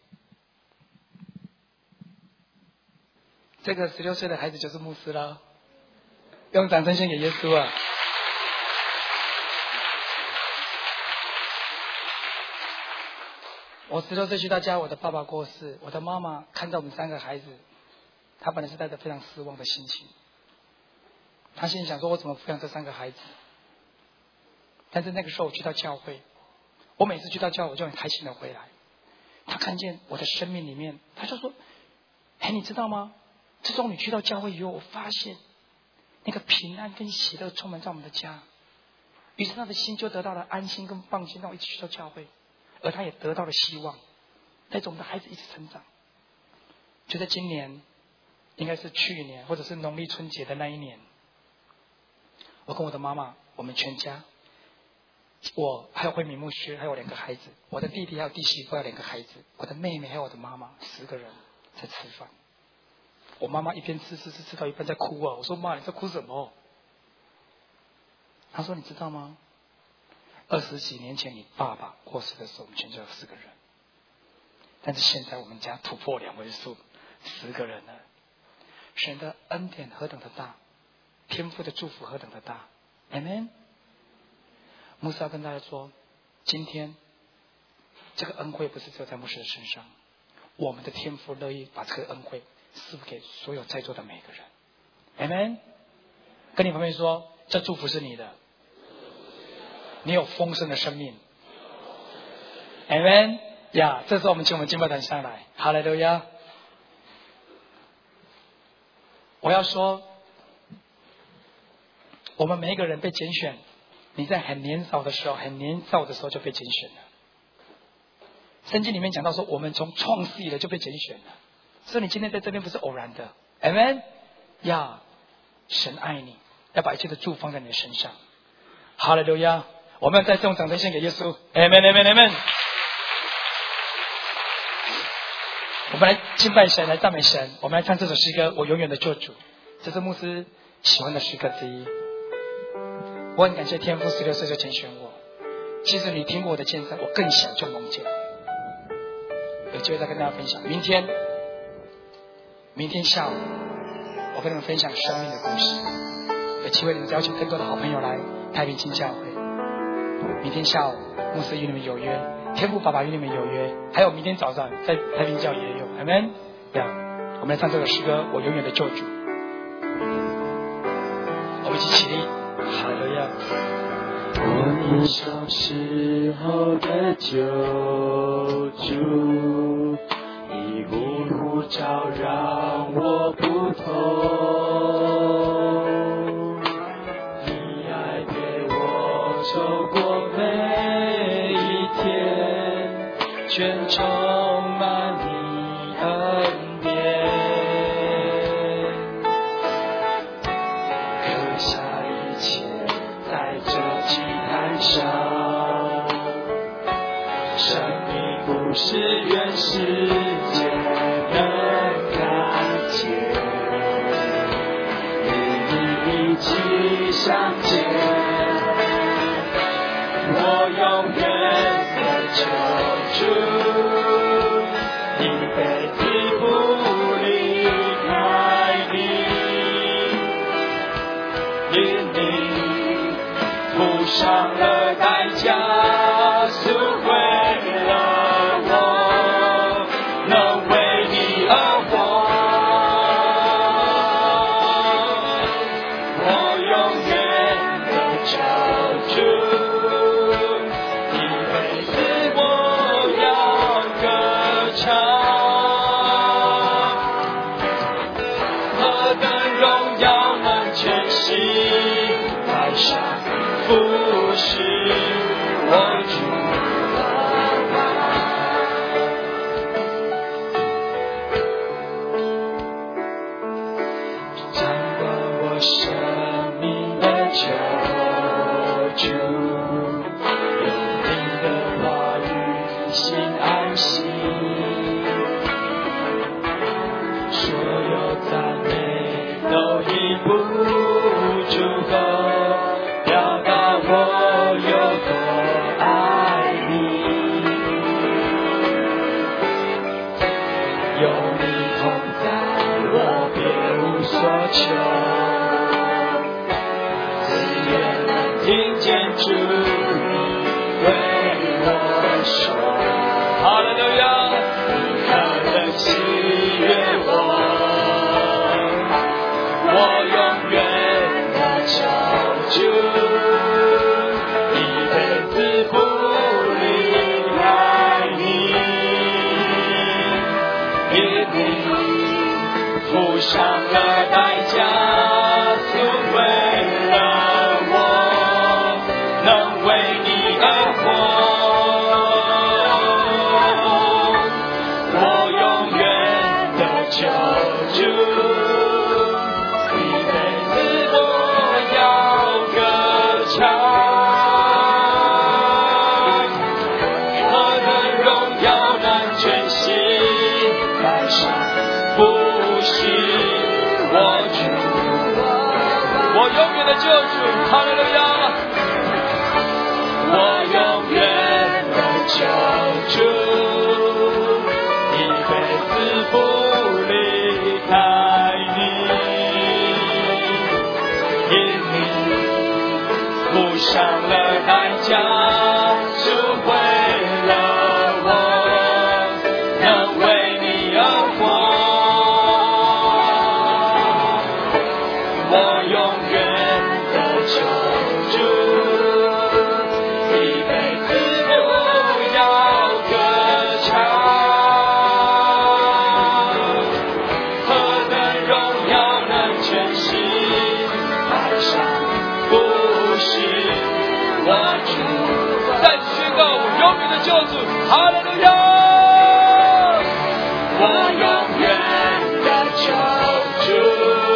这个十六岁的孩子就是牧师了，用掌声献给耶稣啊！我十六岁去到家，我的爸爸过世，我的妈妈看到我们三个孩子，她本来是带着非常失望的心情，她心里想说：我怎么抚养这三个孩子？但是那个时候我去到教会，我每次去到教会我就很开心的回来。她看见我的生命里面，她就说：哎，你知道吗？自从你去到教会以后，我发现那个平安跟喜乐充满在我们的家。于是他的心就得到了安心跟放心，让我一起去到教会，而他也得到了希望，带着我们的孩子一起成长。就在今年，应该是去年或者是农历春节的那一年，我跟我的妈妈，我们全家，我还有慧敏牧师，还有两个孩子，我的弟弟还有弟媳妇还有两个孩子，我的妹妹还有我的妈妈，十个人在吃饭。我妈妈一边吃吃吃吃到一半在哭啊！我说妈，你在哭什么？她说你知道吗？二十几年前你爸爸过世的时候，我们全家有四个人，但是现在我们家突破两位数，十个人了。神的恩典何等的大，天父的祝福何等的大 ，Amen。牧师要跟大家说，今天这个恩惠不是只有在牧师的身上，我们的天父乐意把这个恩惠赐福给所有在座的每个人 ，Amen。跟你旁边说，这祝福是你的，你有丰盛的生命 ，Amen。呀，这时候我们请我们敬拜团上来，哈利路亚。我要说，我们每一个人被拣选，你在很年少的时候，很年少的时候就被拣选了。圣经里面讲到说，我们从创世以来就被拣选了。所以你今天在这边不是偶然的 ，Amen。呀，神爱你，要把一切的祝福放在你的身上。哈利路亚！我们再用掌声献给耶稣 ，Amen，Amen，Amen。我们来敬拜神，来赞美神。我们来唱这首诗歌《我永远的救主》，这是牧师喜欢的诗歌之一。我很感谢天父十六岁就拣选我。其实你听过我的见证，我更小就蒙见。有机会再跟大家分享。明天。明天下午，我跟你们分享生命的故事。有机会你们邀请更多的好朋友来太平清教会。明天下午，牧师与你们有约，天父爸爸与你们有约，还有明天早上在太平教也有。阿们。呀，我们来唱这首诗歌《我永远的救主》。我们一起起立，哈利路亚。 我年少时候的救主。你呼召让我不同，你爱给我走过每一天，全充满你恩典，刻下不是愿世界能看见，与你一起相见，我永远的救主，一辈子不离开你，因你付上了代价，赎回了我，能为你而活。我永远的救主，一辈子我要歌唱。何等荣耀能全心摆上，不是我主。掌管我生命的救主，有你的话语心安息，所有赞美都已不足够表达我有多爱你，有你同在我别无所求，只愿能听见主你为我说，哈利路亚，你何等喜悦我，我永远的救主，一辈子不离开你，因你付上了代价，赎回了我，能为你而活。我永远的救主，一辈子我要歌唱。何等荣耀能全心摆上，不是我主，我永远的救主，哈利路亚，我永远的救主，一辈子不离开你，因你付上了代价，赎回了我，能为你而活。我永远的救主，一辈子我要歌唱。何等荣耀能全心摆上，不是我主。再次宣告我永远的救主，哈利路亚！我永远的救主，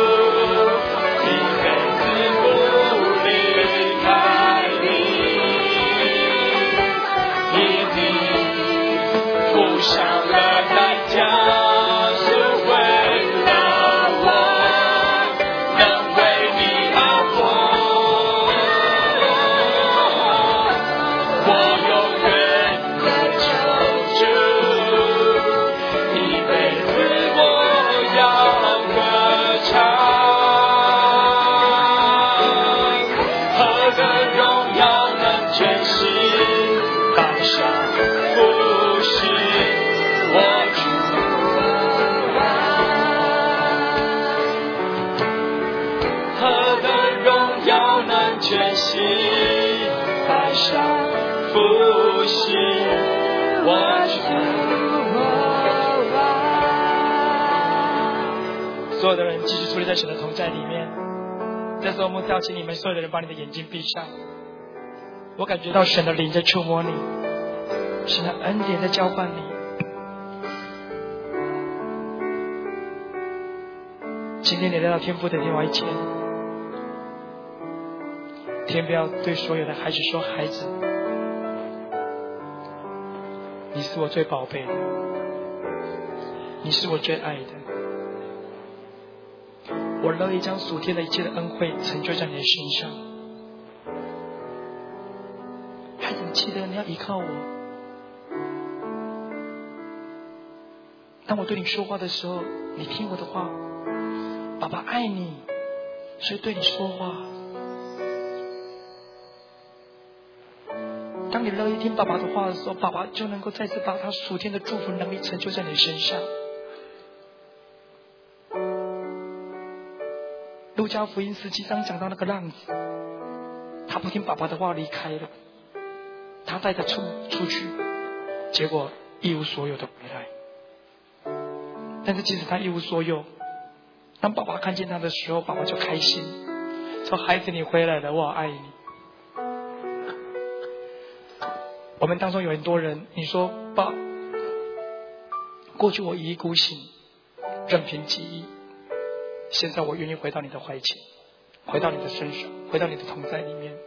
付上了代价，赎回了我，能为你而活。我永远的救主，一辈子我要歌唱。何等荣耀能全心摆上，不是我主。何等荣耀能全心摆上，不是我主。所有的人继续矗立在神的同在里面。这时候，我邀请你们所有的人把你的眼睛闭上。我感觉到神的灵在触摸你，神的恩典在浇灌你。今天你来到天父的另外一天，天父要对所有的孩子说：孩子， 你是我最宝贝的，你是我最爱的。我乐意将属天的一切的恩惠成就在你的身上。孩子，记得你要依靠我。当我对你说话的时候，你听我的话。爸爸爱你，所以对你说话。当你乐意听爸爸的话的时候，爸爸就能够再次把他属天的祝福能力成就在你身上。路加福音十七章讲到那个浪子，他不听爸爸的话离开了，他带他出出去，结果一无所有的回来。但是即使他一无所有，当爸爸看见他的时候，爸爸就开心，说：“孩子，你回来了，我好爱你。”我们当中有很多人，你说：“爸，过去我一意孤行，任凭己意，现在我愿意回到你的怀前，回到你的身上，回到你的同在里面。”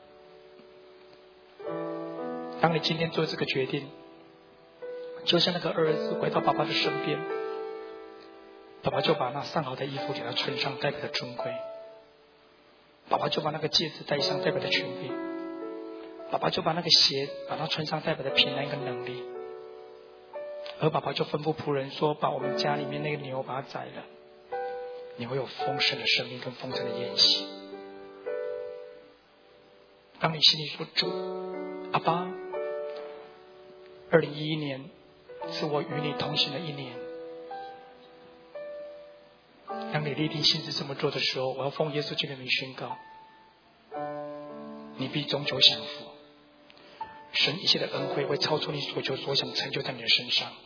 当你今天做这个决定，就像那个儿子回到爸爸的身边，爸爸就把那上好的衣服给他穿上，代表的尊贵；爸爸就把那个戒指戴上，代表的权柄；爸爸就把那个鞋把它穿上，代表的平安跟能力。而爸爸就吩咐仆人说：“把我们家里面那个牛把它宰了，你会有丰盛的生命跟丰盛的宴席。”当你心里说：“主，阿爸，二零一一年是我与你同行的一年。”当你立定心志这么做的时候，我要奉耶稣基督的名宣告，你必终究享福。神一切的恩惠会超出你所求所想，成就在你的身上。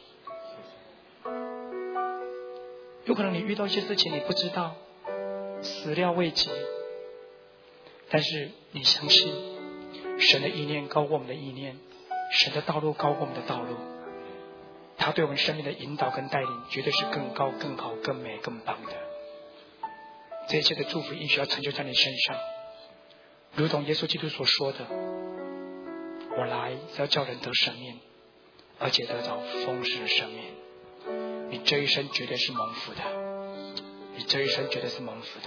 有可能你遇到一些事情你不知道，始料未及，但是你相信神的意念高过我们的意念，神的道路高过我们的道路，他对我们生命的引导跟带领绝对是更高更好更美更棒的。这一切的祝福应许要成就在你身上，如同耶稣基督所说的，我来是要叫人得生命，而且得到丰盛的生命。你这一生绝对是蒙福的，你这一生绝对是蒙福的。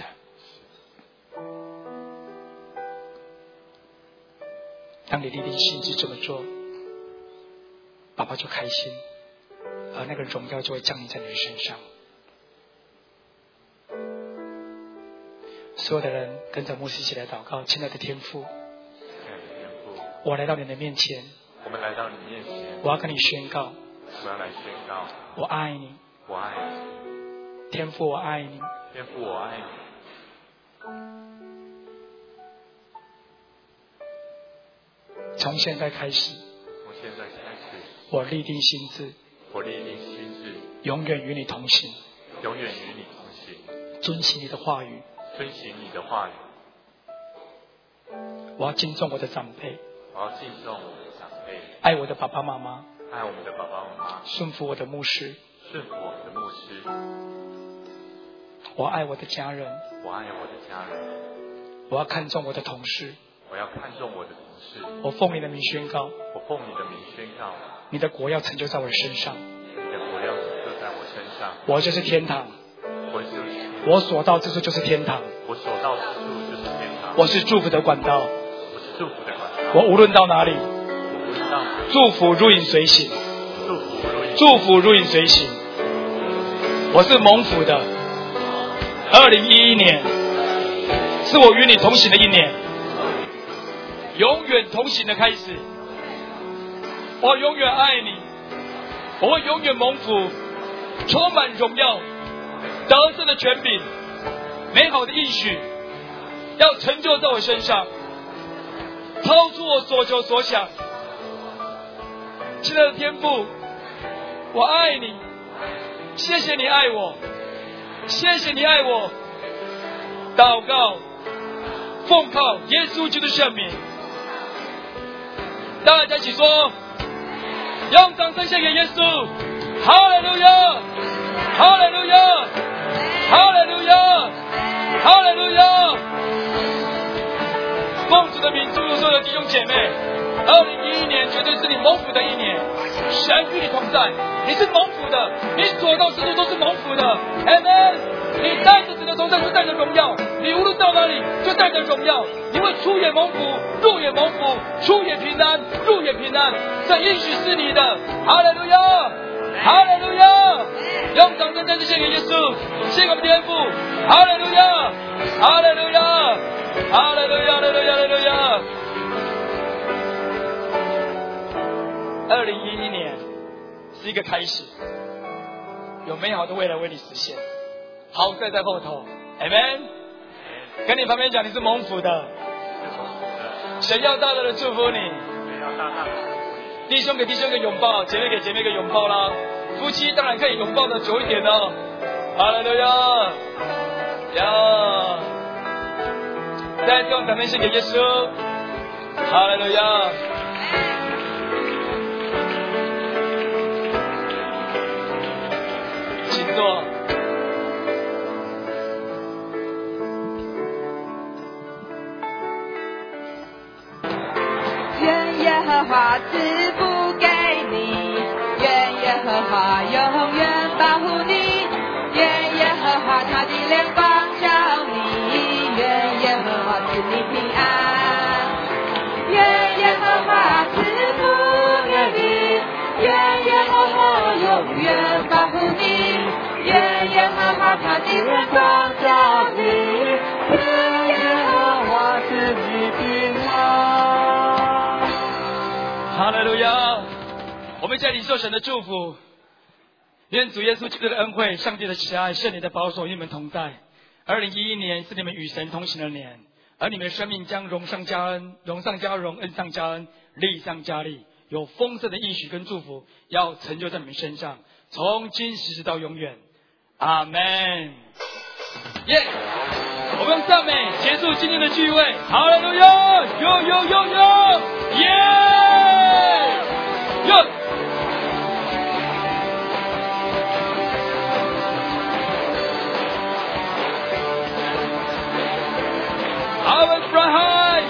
当你立定心志这么做，爸爸就开心，而那个荣耀就会降临在你的身上。所有的人跟着牧师一起来祷告。亲爱的天父，我来到你的面前， 我们来到你面前， 我要跟你宣告， 我要来宣告， 我爱你， 我爱你， 天父，我爱你， 天父，我爱你。 从现在开始， 从现在开始， 我立定心志， 我立定心志， 永远与你同行， 永远与你同行， 遵行你的话语， 遵行你的话语。 我要敬重我的长辈， 我要敬重我的长辈， 爱我的爸爸妈妈， 爱我们的爸爸妈妈， 顺服我的牧师， 顺服我们的牧师。 我爱我的家人， 我爱我的家人， 我要看重我的同事， 我要看重我的同事。 我奉你的名宣告， 我奉你的名宣告， 你的国要成就在我身上， 你的国要成就在我身上。 我就是天堂， 我就是我所到之处就是天堂， 我所到之处就是天堂。 我是祝福的管道， 我是祝福的管道。 我无论到哪里， 我无论到哪里， 祝福如影随形， 祝福如影祝福如影随形。我是蒙福的。二零一一年是我与你同行的一年，永远同行的开始。我永远爱你，我会永远蒙福，充满荣耀，得胜的权柄，美好的应许要成就在我身上，超出我所求所想。亲爱的天父，我爱你，谢谢你爱我，谢谢你爱我。祷告奉靠耶稣基督圣名，大家一起说，用掌声献给耶稣。哈利路亚，哈利路亚，哈利路亚，哈利路亚。奉主的名祝福所有的弟兄姐妹，二零一一年绝对是你蒙福的一年， 神与你同在，你是蒙福的，你所到之处都是蒙福的。Amen。你带着神的同在，就带着荣耀；你无论到哪里，就带着荣耀。你会出也蒙福，入也蒙福，出也平安，入也平安。这应许是你的。哈利路亚，哈利路亚！用掌声再次献给耶稣，献给我们天父。哈利路亚，哈利路亚，哈利路亚，哈利路亚，哈利路亚。二零一一年是一个开始，有美好的未来为你实现。好在在后头 ，Amen。跟你旁边讲，你是蒙福的，神要大大的祝福你。弟兄给弟兄一个拥抱，姐妹给姐妹一个拥抱啦。夫妻当然可以拥抱的久一点哦。哈利路亚，呀！再次用掌声献给耶稣。哈利路亚。请坐。 愿耶和华赐福给你，愿耶和华永远保护你，愿耶和华他的脸光照你，愿耶和华赐你平安，愿耶和华赐福给你，愿耶和华永远保护你，愿耶和华他的脸光照你，愿耶和华赐你平安。 哈利路亚！我们在领受神的祝福，愿主耶稣基督的恩惠、上帝的慈爱、圣灵的保守与你们同在。二零一一年是你们与神同行的年，而你们的生命将荣上加恩，荣上加荣，恩上加恩，利上加利，有丰盛的应许跟祝福要成就在你们身上，从今时直到永远。阿门。耶！我们用赞美结束今天的聚会。哈利路亚！哟哟哟哟！耶！哟！I will fly high.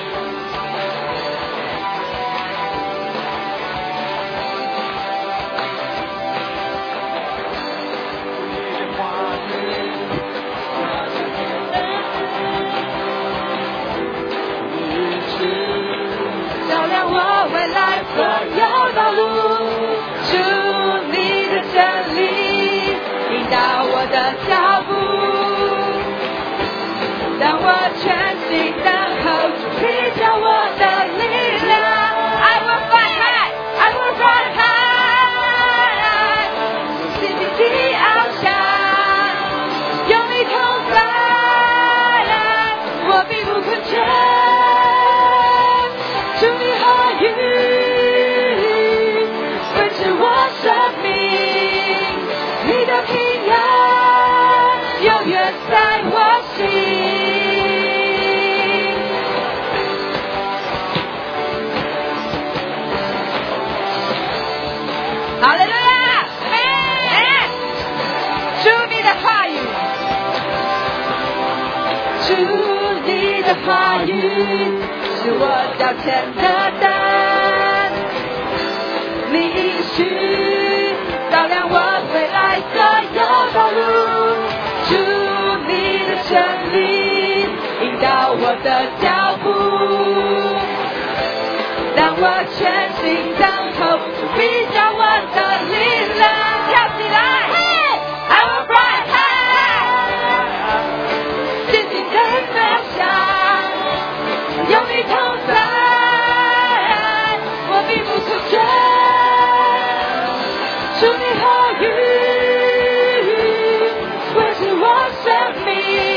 Show me how you, where's your wash of me?